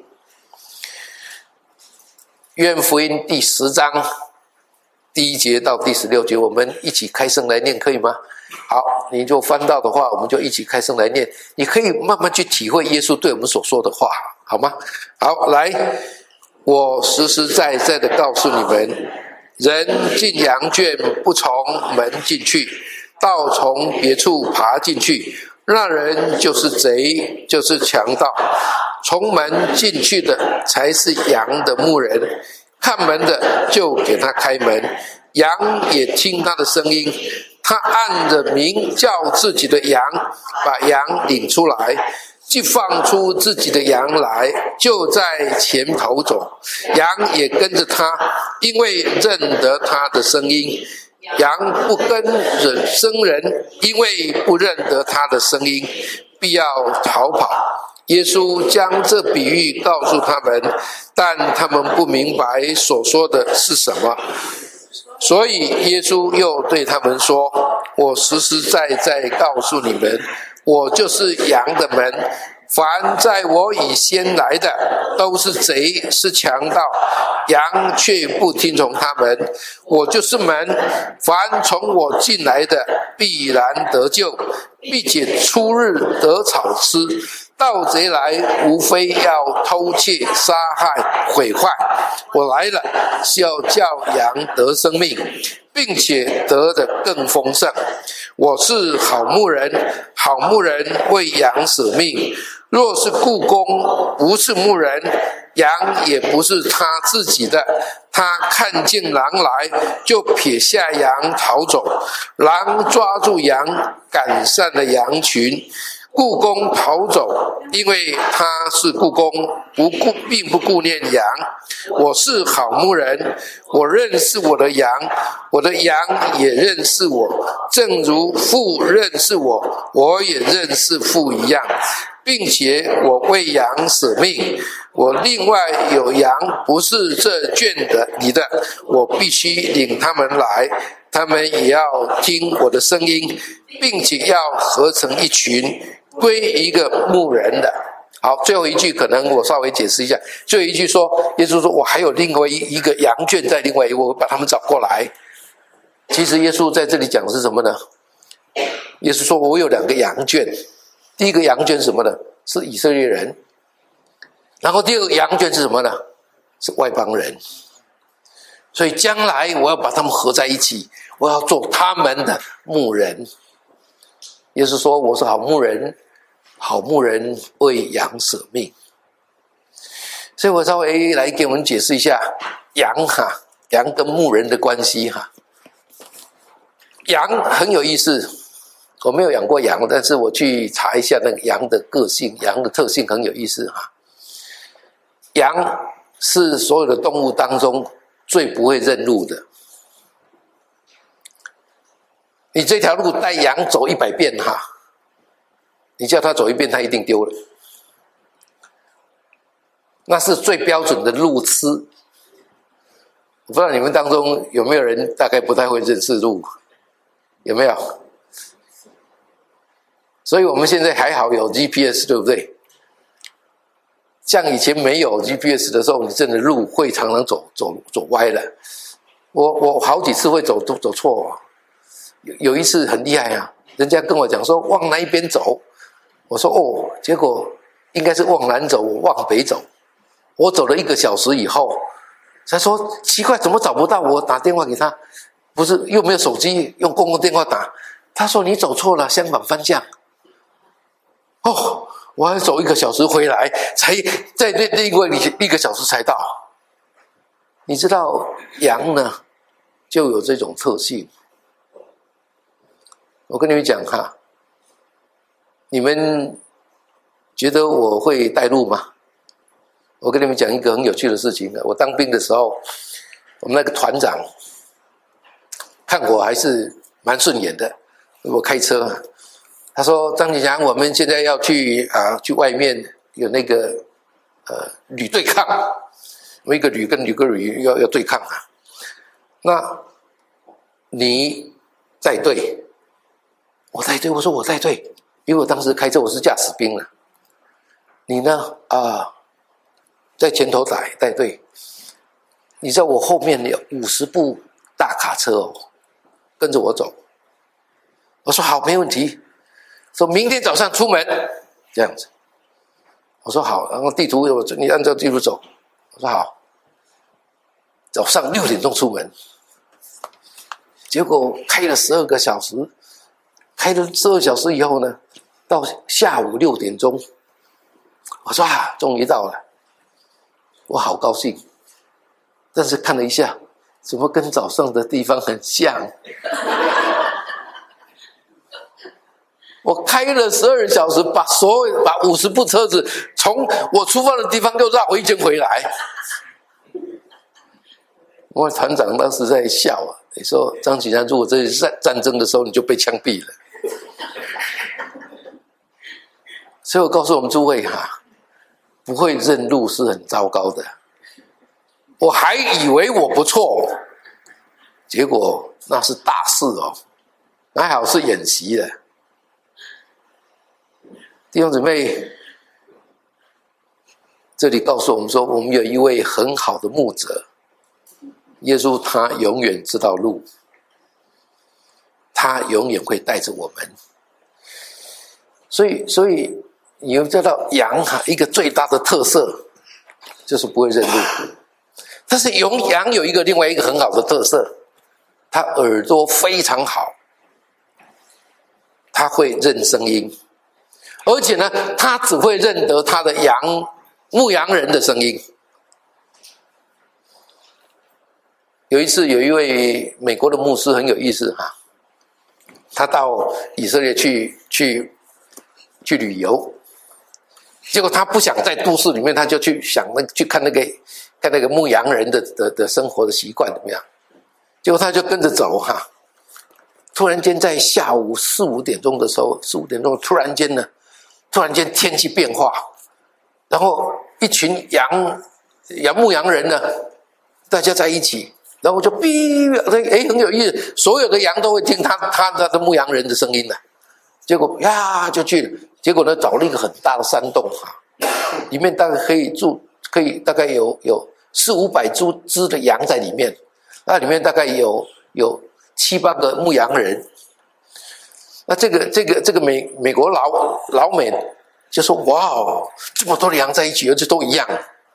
约翰福音第10章第1节到第16节，我们一起开声来念，可以吗？好，你就翻到的话，我们就一起开声来念。你可以慢慢去体会耶稣对我们所说的话，好吗？好，来，我实实在在的告诉你们，人进羊圈不从门进去，倒从别处爬进去，那人就是贼，就是强盗。从门进去的才是羊的牧人，看门的就给他开门，羊也听他的声音。他按着名叫自己的羊，把羊领出来，既放出自己的羊来，就在前头走，羊也跟着他，因为认得他的声音。羊不跟着生人，因为不认得他的声音，必要逃跑。耶稣将这比喻告诉他们，但他们不明白所说的是什么。所以耶稣又对他们说，我实实在在告诉你们，我就是羊的门，凡在我以先来的都是贼，是强盗，羊却不听从他们。我就是门，凡从我进来的必然得救，并且初日得草吃。盗贼来，无非要偷窃、杀害、毁坏。我来了，是要叫羊得生命，并且得的更丰盛。我是好牧人，好牧人为羊舍命。若是雇工不是牧人，羊也不是他自己的，他看见狼来，就撇下羊逃走。狼抓住羊，赶散了羊群。雇工逃走，因为他是雇工，并不顾念羊。我是好牧人，我认识我的羊，我的羊也认识我，正如父认识我，我也认识父一样，并且我为羊舍命。我另外有羊不是这圈的里的，我必须领他们来，他们也要听我的声音，并且要合成一群，归一个牧人的。好，最后一句可能我稍微解释一下。最后一句说，耶稣说我还有另外一个羊圈在另外一个，我把他们找过来。其实耶稣在这里讲的是什么呢？耶稣说我有2个羊圈，第一个羊圈是什么呢？是以色列人。然后第二个羊圈是什么呢？是外邦人。所以将来我要把他们合在一起，我要做他们的牧人。耶稣说我是好牧人，好牧人为羊舍命。所以我稍微来给我们解释一下羊跟牧人的关系羊很有意思，我没有养过羊，但是我去查一下那个羊的个性，羊的特性很有意思羊是所有的动物当中最不会认路的。你这条路带羊走100遍你叫它走1遍，它一定丢了。那是最标准的路痴。我不知道你们当中有没有人大概不太会认识路，有没有？所以我们现在还好有 GPS， 对不对？ 像以前没有 GPS 的时候，你真的路会常常走歪了。我好几次会走错，有一次很厉害啊，人家跟我讲说往哪一边走，我说哦，结果应该是往南走，我往北走。我走了1个小时以后，他说奇怪，怎么找不到？我打电话给他，不是又没有手机，用公共电话打。他说你走错了，相反方向。哦，我还走1个小时回来，才在另外1个小时才到。你知道羊呢，就有这种特性。我跟你们讲哈，你们觉得我会带路吗？我跟你们讲一个很有趣的事情。我当兵的时候，我们那个团长看我还是蛮顺眼的，我开车，他说张景祥，我们现在要去外面有那个旅对抗，我们一个旅跟旅要对抗啊。那你带队，我带队，我说我带队，因为我当时开车我是驾驶兵了。你呢在前头带队，你知道我后面有50部大卡车哦，跟着我走。我说好，没问题。说明天早上出门，这样子。我说好，然后地图你按照地图走。我说好，早上6点钟出门。结果开了12个小时，开了12小时以后呢，到下午6点钟，我说终于到了。我好高兴，但是看了一下，怎么跟早上的地方很像？我开了12小时，把50部车子从我出发的地方又绕回一圈回来。我团长当时在笑你说张启山，如果这是战争的时候，你就被枪毙了。所以我告诉我们诸位不会认路是很糟糕的。我还以为我不错，结果那是大事哦，还好是演习的。弟兄姊妹，这里告诉我们说，我们有一位很好的牧者，耶稣他永远知道路，他永远会带着我们。所以你们知道羊一个最大的特色就是不会认路，但是羊有另外一个很好的特色，它耳朵非常好，它会认声音，而且呢，它只会认得它的牧羊人的声音。有一次有一位美国的牧师很有意思他到以色列去旅游，结果他不想在都市里面，他就去看那个牧羊人的生活的习惯怎么样。结果他就跟着走突然间在下午4、5点钟的时候，4、5点钟突然间天气变化，然后一群牧羊人呢，大家在一起，然后就很有意思，所有的羊都会听他的牧羊人的声音结果就去了。结果呢，找了一个很大的山洞里面大概可以大概有400、500只的羊在里面，那里面大概有7、8个牧羊人。那这个美国老美就说哇哦，这么多的羊在一起，而且都一样，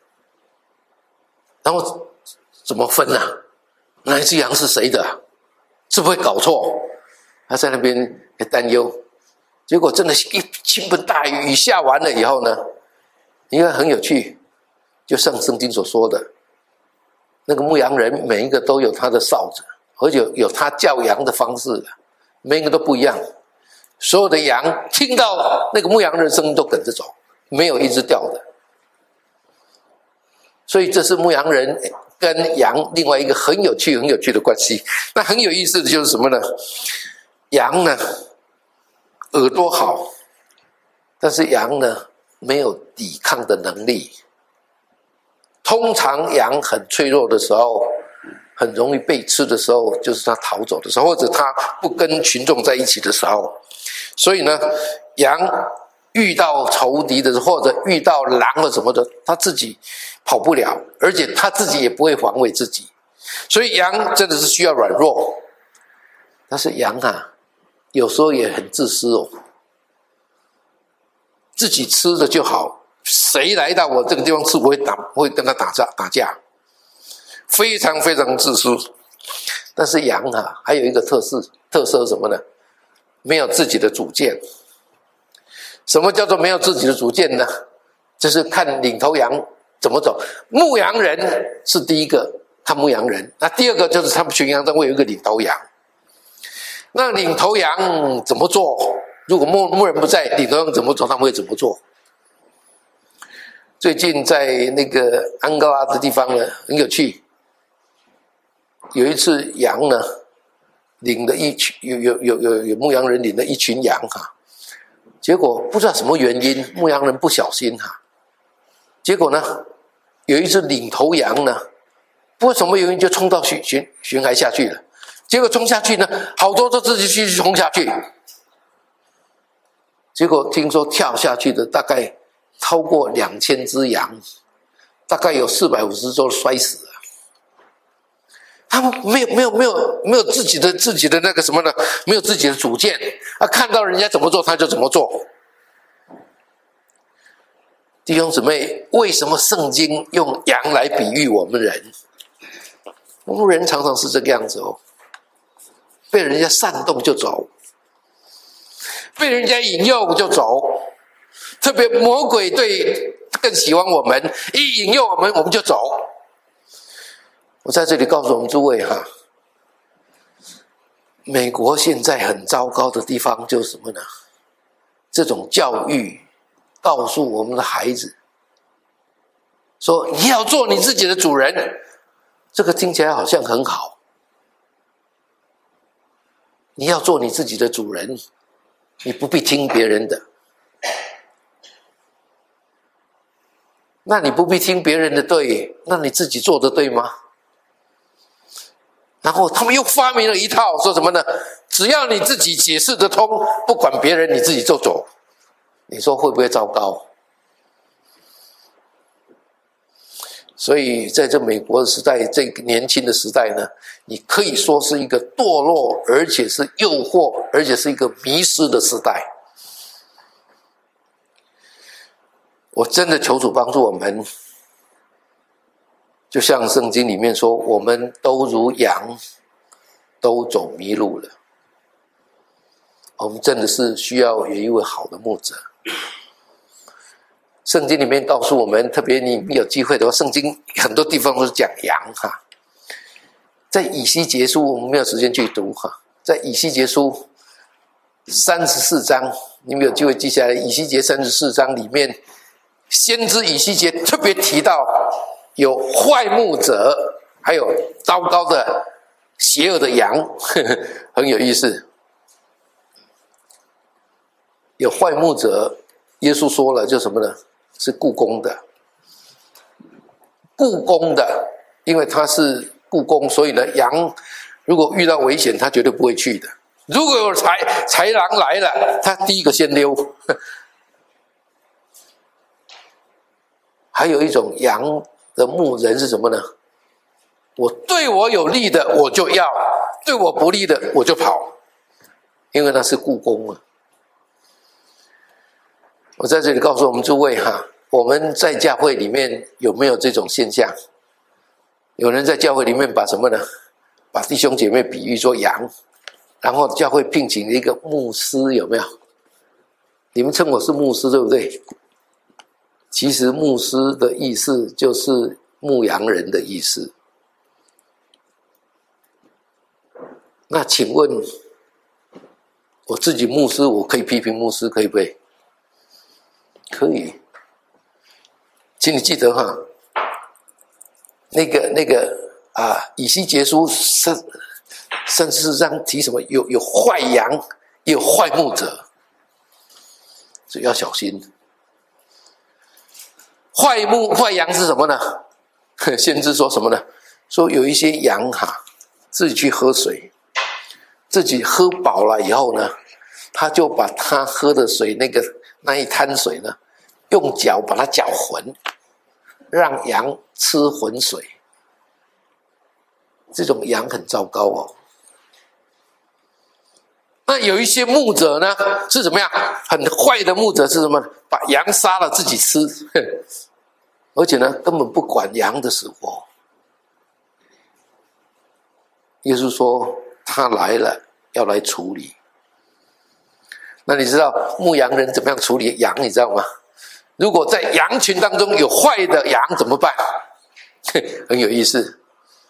然后怎么分哪一只羊是谁的？是不会搞错？他在那边担忧。结果真的一倾盆大雨下完了以后呢，因为很有趣，就像圣经所说的，那个牧羊人每一个都有他的哨子，而且有他叫羊的方式每一个都不一样。所有的羊听到那个牧羊人的声音都跟着走，没有一只掉的。所以这是牧羊人跟羊另外一个很有趣的关系。那很有意思的就是什么呢？羊呢耳朵好，但是羊呢没有抵抗的能力。通常羊很脆弱的时候，很容易被吃的时候，就是它逃走的时候，或者它不跟群众在一起的时候。所以呢，羊遇到仇敌的或者遇到狼或什么的，他自己跑不了，而且他自己也不会防卫自己。所以羊真的是需要软弱，但是羊啊，有时候也很自私哦，自己吃的就好，谁来到我这个地方吃，我会跟他打架，非常非常自私。但是羊啊，还有一个特色是什么呢？没有自己的主见。什么叫做没有自己的主见呢？就是看领头羊怎么走。牧羊人是第一个看牧羊人，那第二个就是他们群羊中会有一个领头羊。那领头羊怎么做？如果牧人不在，领头羊怎么做？他们会怎么做？最近在那个安哥拉的地方呢，很有趣。有一次羊呢，领了一群有牧羊人领了一群羊哈，结果不知道什么原因，牧羊人不小心哈，结果呢，有一只领头羊呢，不知道什么原因就冲到巡海下去了。结果冲下去呢，好多都自己去冲下去。结果听说跳下去的大概超过2000只羊，大概有450只摔死了。他们没有自己的那个什么呢？没有自己的主见啊！看到人家怎么做他就怎么做。弟兄姊妹，为什么圣经用羊来比喻我们人？我们人常常是这个样子哦，被人家煽动就走，被人家引诱就走。特别魔鬼更喜欢我们，一引诱我们就走。我在这里告诉我们诸位哈，美国现在很糟糕的地方就是什么呢？这种教育告诉我们的孩子说，你要做你自己的主人，这个听起来好像很好。你要做你自己的主人，你不必听别人的。那你不必听别人的对，那你自己做的对吗？然后他们又发明了一套，说什么呢？只要你自己解释得通，不管别人，你自己就走。你说会不会糟糕？所以在这美国的时代，这个年轻的时代呢，你可以说是一个堕落，而且是诱惑，而且是一个迷失的时代。我真的求主帮助我们，就像圣经里面说，我们都如羊，都走迷路了。我们真的是需要有一位好的牧者。圣经里面告诉我们，特别你有机会的话，圣经很多地方都是讲羊哈。在以西结书，我们没有时间去读哈，在以西结书34章，你们有机会记下来，以西结34章里面，先知以西结特别提到有坏牧者，还有糟糕的邪恶的羊，很有意思。有坏牧者，耶稣说了，就什么呢？是雇工的，雇工的，因为他是雇工，所以呢，羊如果遇到危险，他绝对不会去的。如果有豺狼来了，他第一个先溜。还有一种羊的牧人是什么呢？我对我有利的我就要，对我不利的我就跑，因为那是雇工啊。我在这里告诉我们诸位哈，我们在教会里面有没有这种现象？有人在教会里面把什么呢？把弟兄姐妹比喻作羊，然后教会聘请了一个牧师，有没有？你们称我是牧师，对不对？其实牧师的意思就是牧羊人的意思。那请问，我自己牧师，我可以批评牧师，可以不可以？可以。请你记得哈，那个以西结书34章提什么？有坏羊，也有坏牧者，所以要小心。坏羊是什么呢？先知说什么呢？说有一些羊自己去喝水，自己喝饱了以后呢，他就把他喝的水那个那一滩水呢，用脚把它搅浑，让羊吃浑水。这种羊很糟糕哦。那有一些牧者呢是怎么样？很坏的牧者是什么？把羊杀了自己吃，而且呢根本不管羊的死活。耶稣说他来了要来处理。那你知道牧羊人怎么样处理羊？你知道吗？如果在羊群当中有坏的羊怎么办？很有意思。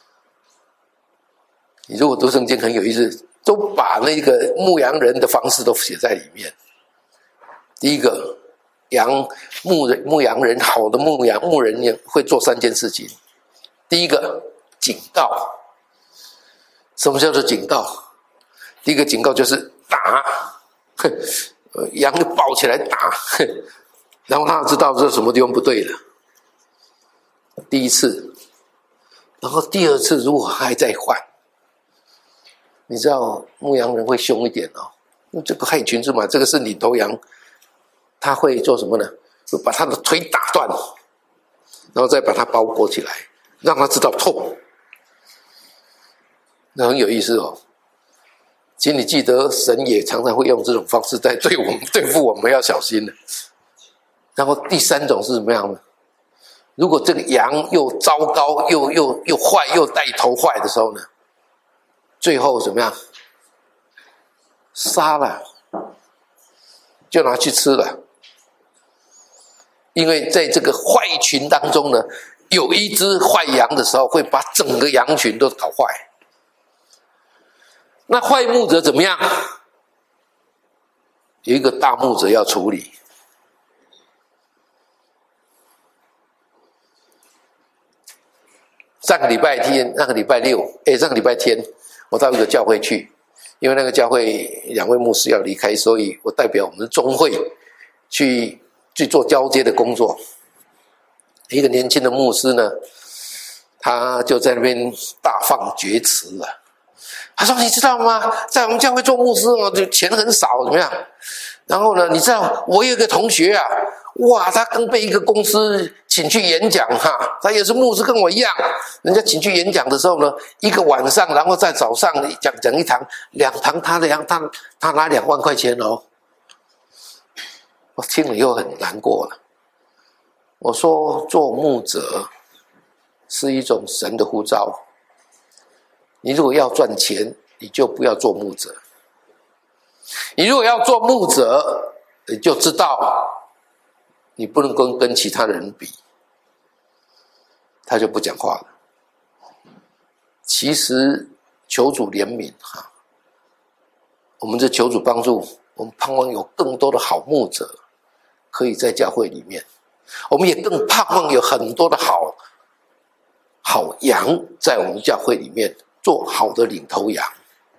你如果读圣经很有意思，都把那个牧羊人的方式都写在里面。第一个，牧羊人，好的牧人会做3件事情。第一个，警告。什么叫做警告？第一个警告就是打，羊就抱起来打，然后他知道这什么地方不对了。第一次，然后第二次如果还在换，你知道牧羊人会凶一点哦，这个害群之马，这个是领头羊，他会做什么呢？会把他的腿打断，然后再把它包裹起来，让他知道痛。那很有意思哦，请你记得，神也常常会用这种方式在对付我们，要小心的。然后第3种是怎么样呢？如果这个羊又糟糕又坏又带头坏的时候呢，最后怎么样？杀了，就拿去吃了。因为在这个坏群当中呢，有一只坏羊的时候，会把整个羊群都搞坏。那坏牧者怎么样？有一个大牧者要处理。上个礼拜天，那个礼拜六，上个礼拜天，我到一个教会去，因为那个教会2位牧师要离开，所以我代表我们的中会去做交接的工作。一个年轻的牧师呢，他就在那边大放厥词了。他说：“你知道吗？在我们教会做牧师哦，就钱很少，怎么样？然后呢，你知道我有一个同学啊，哇，他刚被一个公司请去演讲哈，他也是牧师，跟我一样。人家请去演讲的时候呢，一个晚上，然后在早上讲1堂、2堂，他拿2万块钱哦。我听了又很难过了。我说，做牧者是一种神的呼召。你如果要赚钱，你就不要做牧者。你如果要做牧者，你就知道你不能跟其他人比。他就不讲话了。其实求主怜悯哈，我们这求主帮助，我们盼望有更多的好牧者可以在教会里面，我们也更盼望有很多的好羊在我们教会里面做好的领头羊。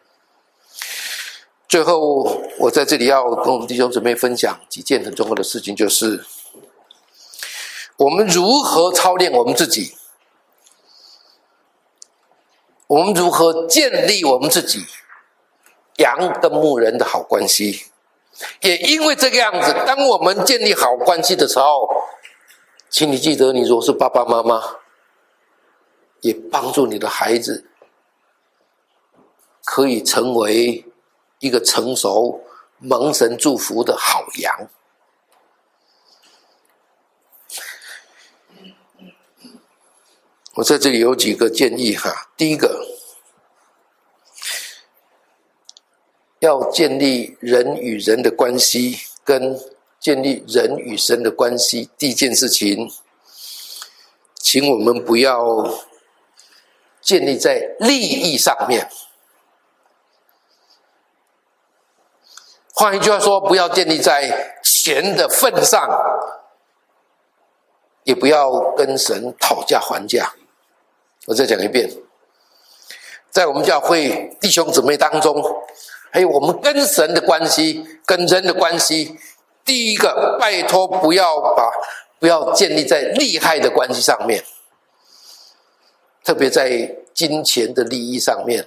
最后，我在这里要跟我们弟兄姊妹分享几件很重要的事情，就是我们如何操练我们自己，我们如何建立我们自己羊跟牧人的好关系。也因为这个样子，当我们建立好关系的时候，请你记得，你如果是爸爸妈妈，也帮助你的孩子可以成为一个成熟蒙神祝福的好羊。我在这里有几个建议哈。第一个，要建立人与人的关系，跟建立人与神的关系。第一件事情，请我们不要建立在利益上面。换一句话说，不要建立在钱的份上，也不要跟神讨价还价。我再讲一遍，在我们教会弟兄姊妹当中，还有我们跟神的关系、跟人的关系，第一个，拜托不要建立在利害的关系上面，特别在金钱的利益上面，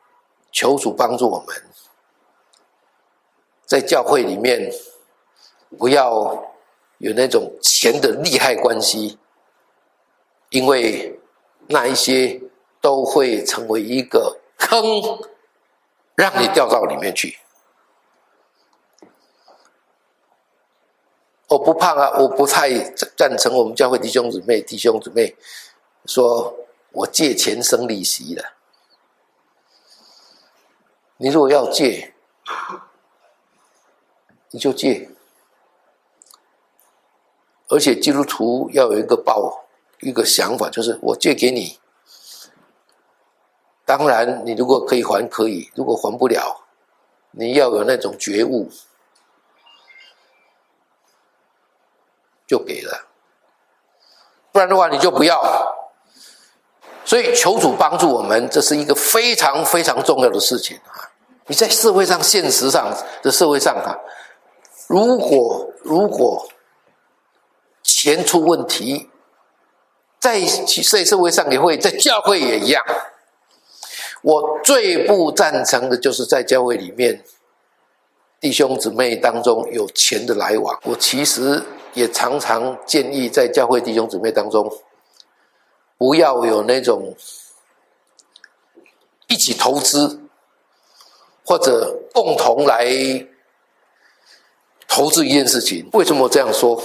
求主帮助我们，在教会里面不要有那种钱的利害关系，因为那一些都会成为一个坑，让你掉到里面去。我不怕啊，我不太赞成我们教会弟兄姊妹说我借钱生利息的。你如果要借，你就借，而且基督徒要有一个想法，就是我借给你，当然你如果可以还可以，如果还不了，你要有那种觉悟，就给了，不然的话你就不要。所以求主帮助我们，这是一个非常非常重要的事情啊！你在社会上、现实上的社会上啊，如果钱出问题，在社会上也会，在教会也一样。我最不赞成的就是在教会里面，弟兄姊妹当中有钱的来往。我其实也常常建议在教会弟兄姊妹当中，不要有那种一起投资或者共同来投资一件事情。为什么我这样说？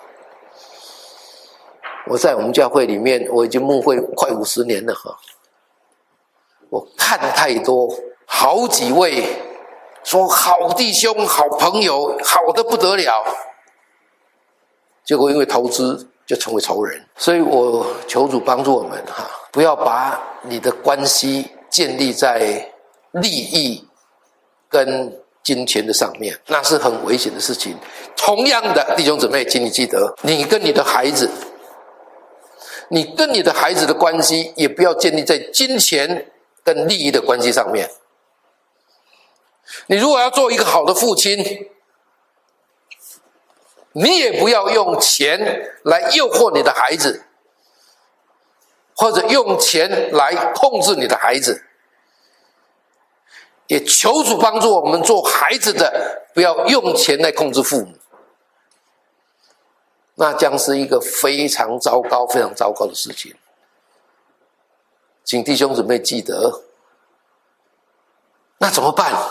我在我们教会里面，我已经牧会快50年了哈。我看太多，好几位说好弟兄、好朋友，好的不得了，结果因为投资就成为仇人。所以我求主帮助我们哈，不要把你的关系建立在利益跟金钱的上面，那是很危险的事情。同样的，弟兄姊妹，请你记得，你跟你的孩子的关系，也不要建立在金钱跟利益的关系上面。你如果要做一个好的父亲，你也不要用钱来诱惑你的孩子，或者用钱来控制你的孩子。也求主帮助我们做孩子的，不要用钱来控制父母，那将是一个非常糟糕的事情。请弟兄姊妹记得，那怎么办？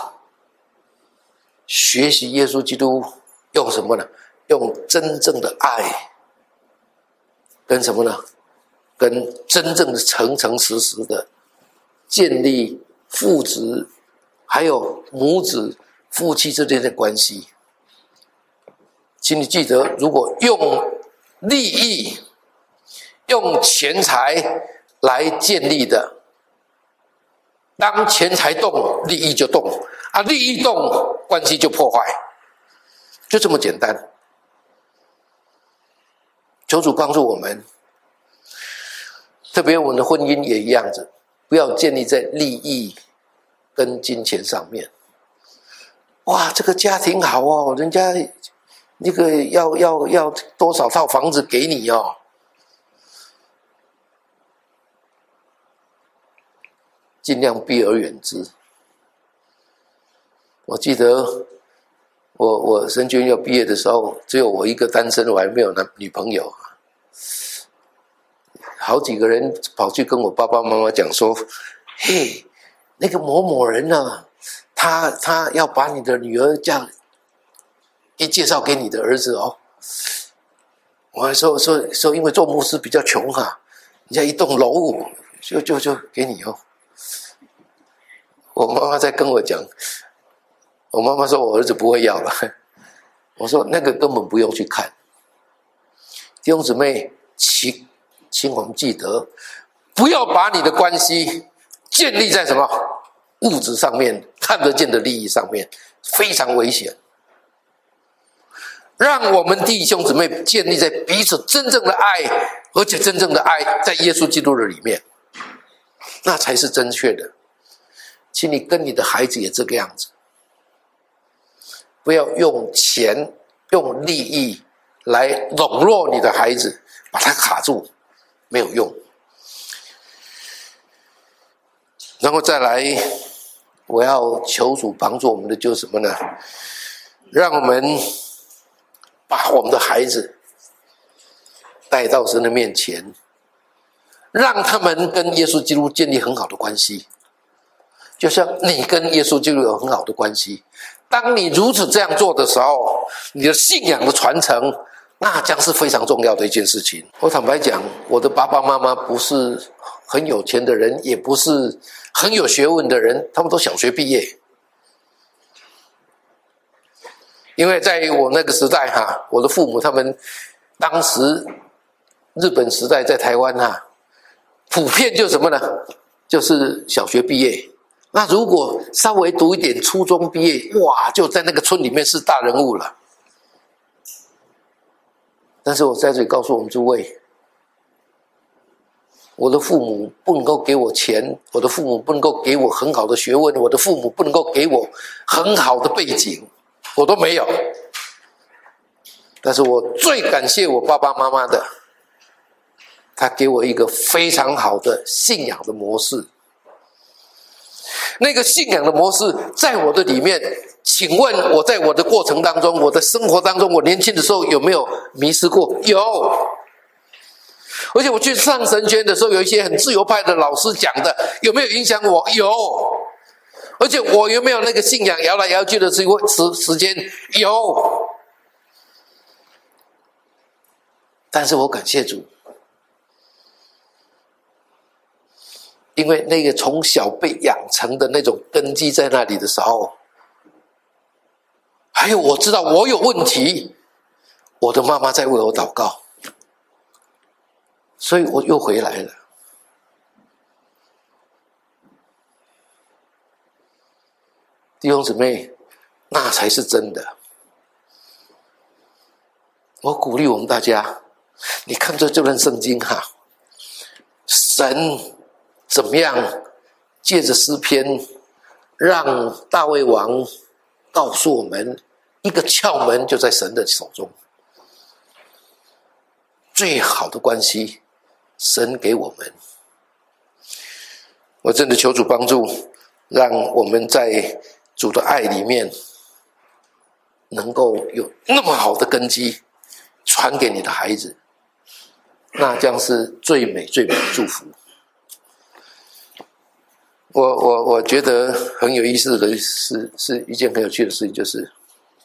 学习耶稣基督用什么呢？用真正的爱，跟什么呢？跟真正的诚实的建立父子还有母子夫妻之间的关系。请你记得，如果用利益、用钱财来建立的，当钱财动，利益就动啊，利益动，关系就破坏，就这么简单。求主帮助我们，特别我们的婚姻也一样子，不要建立在利益跟金钱上面。哇，这个家庭好哦，人家那个要多少套房子给你哦。尽量避而远之。我记得我神学院要毕业的时候，只有我一个单身，我还没有女朋友。好几个人跑去跟我爸爸妈妈讲说：“嘿，那个某某人呢，他要把你的女儿这样介绍给你的儿子哦。”我还说，因为做牧师比较穷哈，人家一栋楼就给你哦。我妈妈在跟我讲，我妈妈说我儿子不会要了。我说那个根本不用去看。弟兄姊妹，请我们记得，不要把你的关系建立在什么物质上面、看得见的利益上面，非常危险。让我们弟兄姊妹建立在彼此真正的爱，而且真正的爱在耶稣基督的里面，那才是正确的。请你跟你的孩子也这个样子，不要用钱、用利益来笼络你的孩子，把他卡住，没有用。然后再来，我要求主帮助我们的就是什么呢？让我们把我们的孩子带到神的面前，让他们跟耶稣基督建立很好的关系，就像你跟耶稣基督有很好的关系。当你如此这样做的时候，你的信仰的传承，那将是非常重要的一件事情。我坦白讲，我的爸爸妈妈不是很有钱的人，也不是很有学问的人，他们都小学毕业。因为在我那个时代我的父母他们当时日本时代在台湾普遍就什么呢？就是小学毕业。那如果稍微读一点初中毕业，哇，就在那个村里面是大人物了。但是我在这里告诉我们诸位，我的父母不能够给我钱，我的父母不能够给我很好的学问，我的父母不能够给我很好的背景，我都没有。但是我最感谢我爸爸妈妈的，他给我一个非常好的信仰的模式。那个信仰的模式在我的里面，请问我在我的过程当中，我的生活当中，我年轻的时候有没有迷失过？有。而且我去上神学院的时候，有一些很自由派的老师讲的，有没有影响我？有。而且我有没有那个信仰摇来摇去的时间？有。但是我感谢主，因为那个从小被养成的那种根基在那里的时候，还有我知道我有问题，我的妈妈在为我祷告，所以我又回来了。弟兄姊妹，那才是真的。我鼓励我们大家，你看这段圣经神怎么样借着诗篇让大卫王告诉我们一个窍门，就在神的手中。最好的关系神给我们，我真的求主帮助，让我们在主的爱里面能够有那么好的根基传给你的孩子，那将是最美最美的祝福。我觉得很有意思的是一件很有趣的事情，就是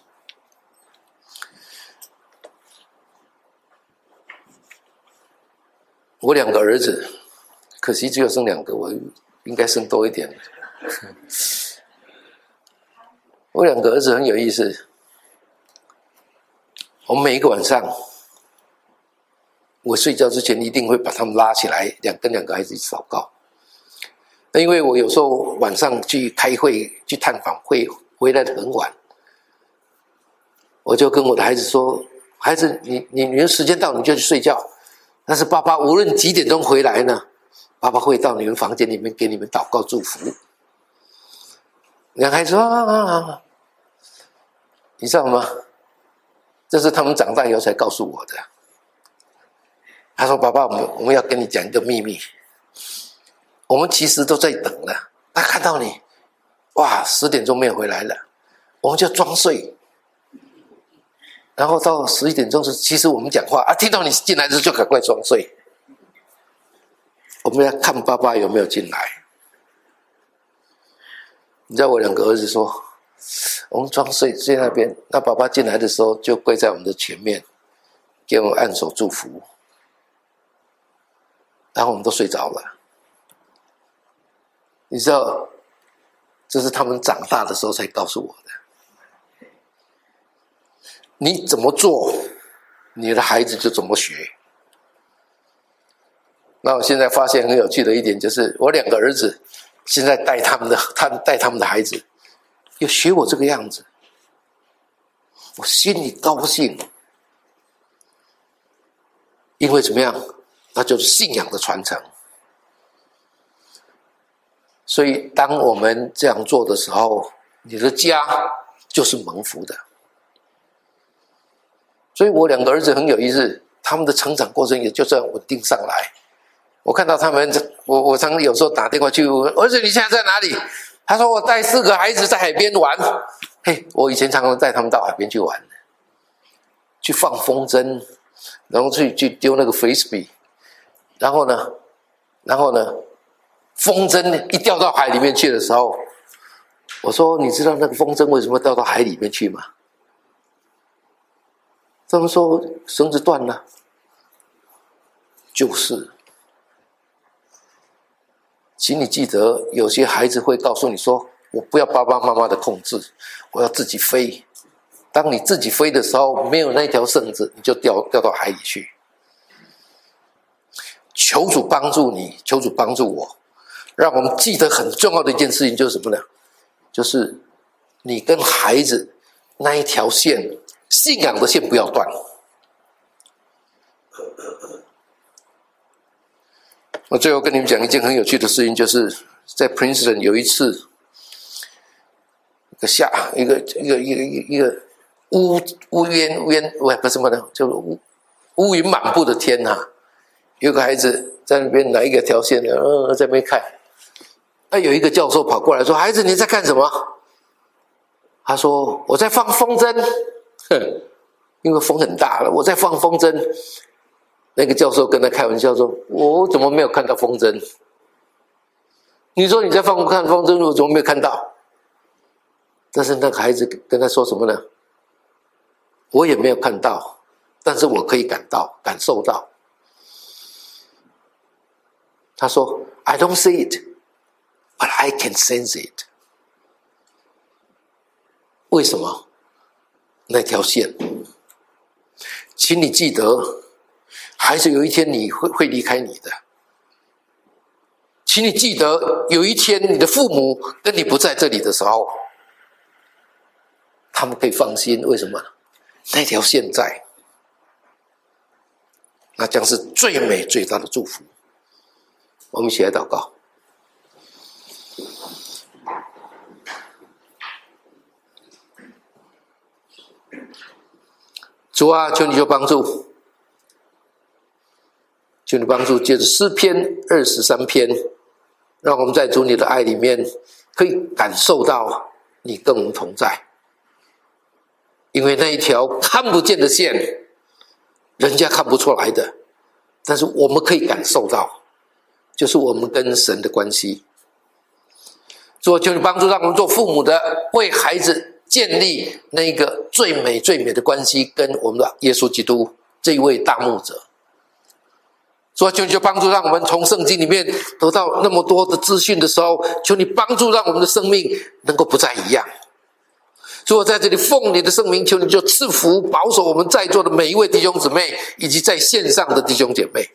我2个儿子，可惜只有生2个，我应该生多一点。我2个儿子很有意思，我们每一个晚上，我睡觉之前一定会把他们拉起来，跟2个孩子一起祷告。因为我有时候晚上去开会去探访，会回来的很晚，我就跟我的孩子说，孩子你的时间到你就去睡觉，但是爸爸无论几点钟回来呢，爸爸会到你们房间里面给你们祷告祝福。2个孩子说你知道吗？这是他们长大以后才告诉我的。他说爸爸，我们要跟你讲一个秘密，我们其实都在等了，他看到你哇10点钟没有回来了，我们就装睡，然后到11点钟时，其实我们讲话听到你进来的时候就赶快装睡，我们要看爸爸有没有进来。你知道我2个儿子说，我们装睡在那边，那爸爸进来的时候就跪在我们的前面，给我们按手祝福，然后我们都睡着了。你知道，这是他们长大的时候才告诉我的。你怎么做，你的孩子就怎么学。那我现在发现很有趣的一点，就是我2个儿子现在带他们的孩子，又学我这个样子，我心里高兴。因为怎么样？那就是信仰的传承。所以当我们这样做的时候，你的家就是蒙福的。所以我2个儿子很有意思，他们的成长过程也就这样稳定上来。我看到他们，我常常有时候打电话去问儿子你现在在哪里，他说我带4个孩子在海边玩。嘿，我以前常常带他们到海边去玩， 去放风筝，然后去丢那个 frisbee， 然后呢，风筝一掉到海里面去的时候，我说你知道那个风筝为什么掉到海里面去吗？他们说绳子断了，就是。请你记得，有些孩子会告诉你说：“我不要爸爸妈妈的控制，我要自己飞。”当你自己飞的时候，没有那条绳子，你就掉到海里去。求主帮助你，求主帮助我，让我们记得很重要的一件事情就是什么呢？就是你跟孩子那一条线，信仰的线不要断。我最后跟你们讲一件很有趣的事情，就是在 Princeton 有一次，一个乌烟不是什么呢，就乌云满布的天啊，有个孩子在那边拿一个条线在那边看，有一个教授跑过来说：“孩子，你在干什么？”他说：“我在放风筝。”因为风很大了，我在放风筝。那个教授跟他开玩笑说：“我怎么没有看到风筝？你说你在看风筝，我怎么没有看到？”但是那个孩子跟他说什么呢？我也没有看到，但是我可以感受到。他说 ：“I don't see it, but I can sense it。”为什么？那条线，请你记得。孩子，有一天你会离开你的，请你记得，有一天你的父母跟你不在这里的时候，他们可以放心。为什么？那条线在，那将是最美最大的祝福。我们一起来祷告。主啊，求你就帮助。求你帮助，借着诗篇23篇，让我们在主你的爱里面，可以感受到你跟我们同在。因为那一条看不见的线，人家看不出来的，但是我们可以感受到，就是我们跟神的关系。主啊，求你帮助，让我们做父母的，为孩子建立那个最美最美的关系，跟我们的耶稣基督这一位大牧者。主啊，求你就帮助，让我们从圣经里面得到那么多的资讯的时候，求你帮助，让我们的生命能够不再一样。主啊，在这里奉你的圣名，求你就赐福保守我们在座的每一位弟兄姊妹，以及在线上的弟兄姐妹。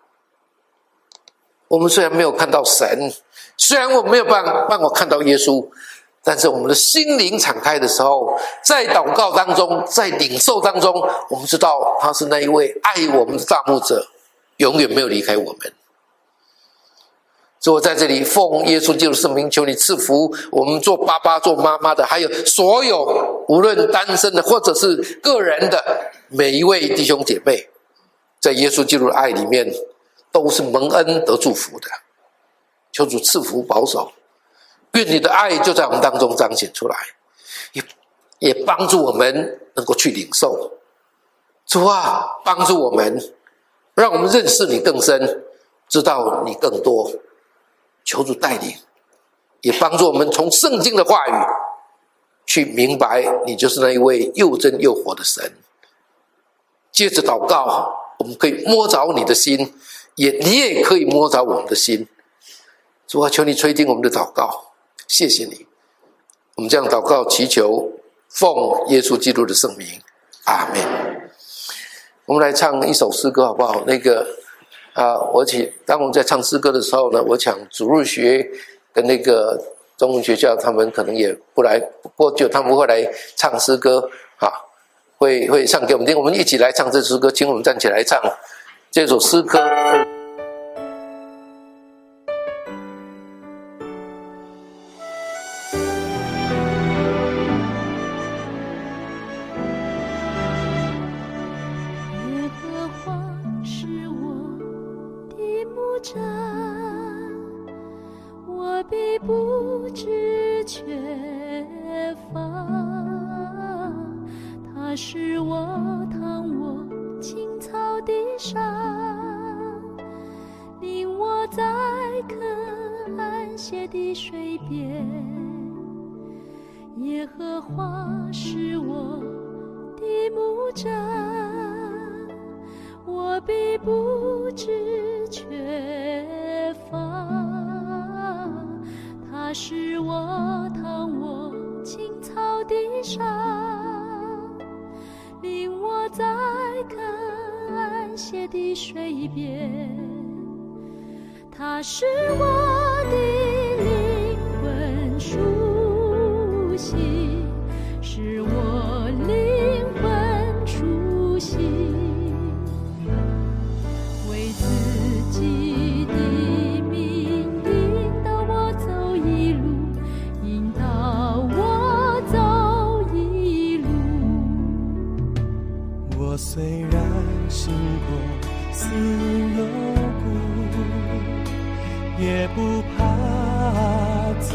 我们虽然没有看到神，虽然我们没有办法看到耶稣，但是我们的心灵敞开的时候，在祷告当中，在领受当中，我们知道他是那一位爱我们的大牧者，永远没有离开我们。所以我在这里奉耶稣基督的圣名，求你赐福我们做爸爸做妈妈的，还有所有无论单身的或者是个人的每一位弟兄姐妹，在耶稣基督的爱里面都是蒙恩得祝福的。求主赐福保守，愿你的爱就在我们当中彰显出来，也帮助我们能够去领受。主啊，帮助我们，让我们认识你更深，知道你更多。求主带领，也帮助我们从圣经的话语去明白你就是那一位又真又活的神。接着祷告，我们可以摸着你的心，你也可以摸着我们的心。主啊，求你垂听我们的祷告，谢谢你。我们这样祷告祈求，奉耶稣基督的圣名，阿们。我们来唱一首诗歌好不好？当我们在唱诗歌的时候呢，我想主日学跟那个中文学校他们可能也不来，不过就他们会来唱诗歌会唱给我们听。我们一起来唱这首诗歌，请我们站起来唱这首诗歌。 不知缺乏，他是我的水边，耶和华是我的牧者，我必不致缺乏。他使我躺卧青草地上，领我在可安歇的水边。他使我的灵魂舒息，使我灵魂舒息。为自己的名引导我走一路，引导我走一路。 我虽然行过死幽谷，也不怕遭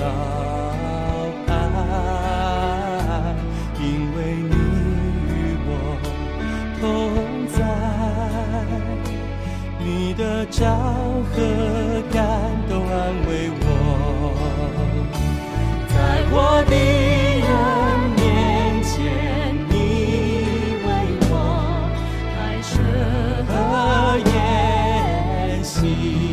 害，因为你与我同在，你的杖和竿都安慰我，在我的人面前，你为我开设和筵席。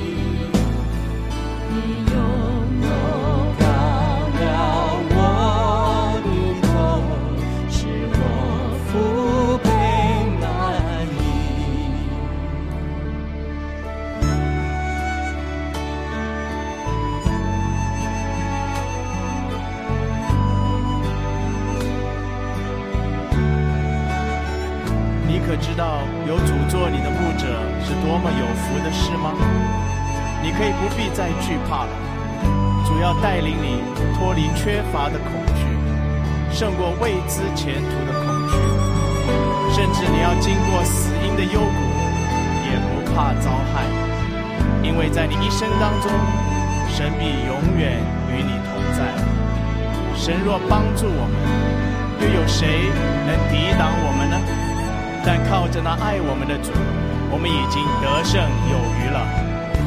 可知道有主做你的牧者是多么有福的事吗？你可以不必再惧怕了，主要带领你脱离缺乏的恐惧，胜过未知前途的恐惧，甚至你要经过死荫的幽谷，也不怕遭害，因为在你一生当中，神必永远与你同在。神若帮助我们，又有谁能抵挡我们呢？但靠着那爱我们的主，我们已经得胜有余了。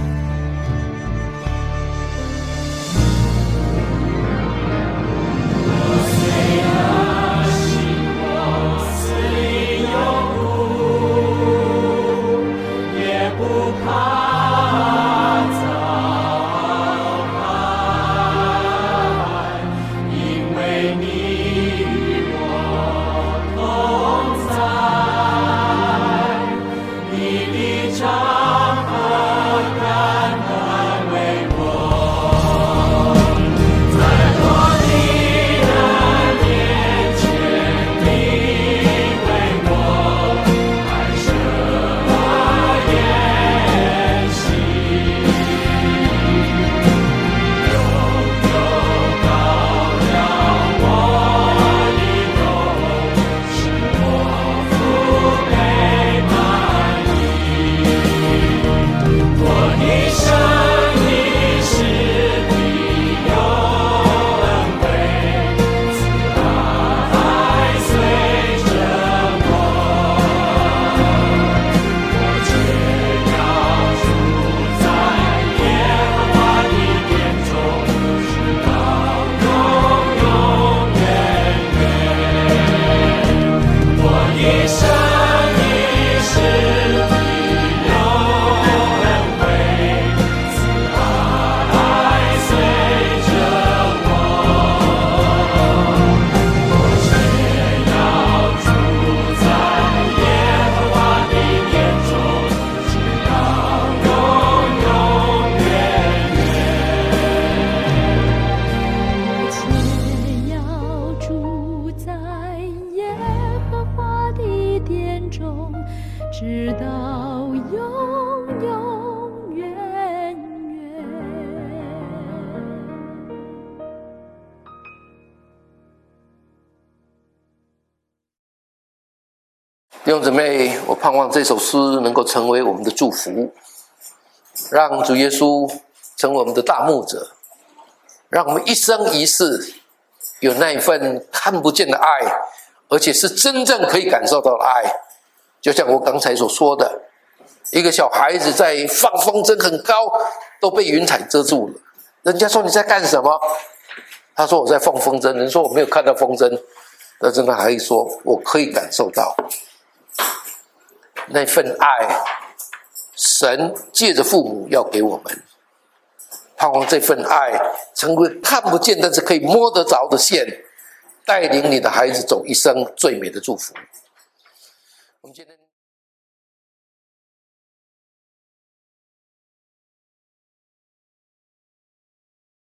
直到永永远远。 弟兄姊妹，我盼望这首诗能够成为我们的祝福，让主耶稣成为我们的大牧者，让我们一生一世有那一份看不见的爱，而且是真正可以感受到的爱。就像我刚才所说的，一个小孩子在放风筝很高都被云彩遮住了， 人家说你在干什么？他说我在放风筝。人说我没有看到风筝，但是他还说我可以感受到那份爱，神借着父母要给我们，盼望这份爱成为看不见但是可以摸得着的线，带领你的孩子走一生最美的祝福。我们今天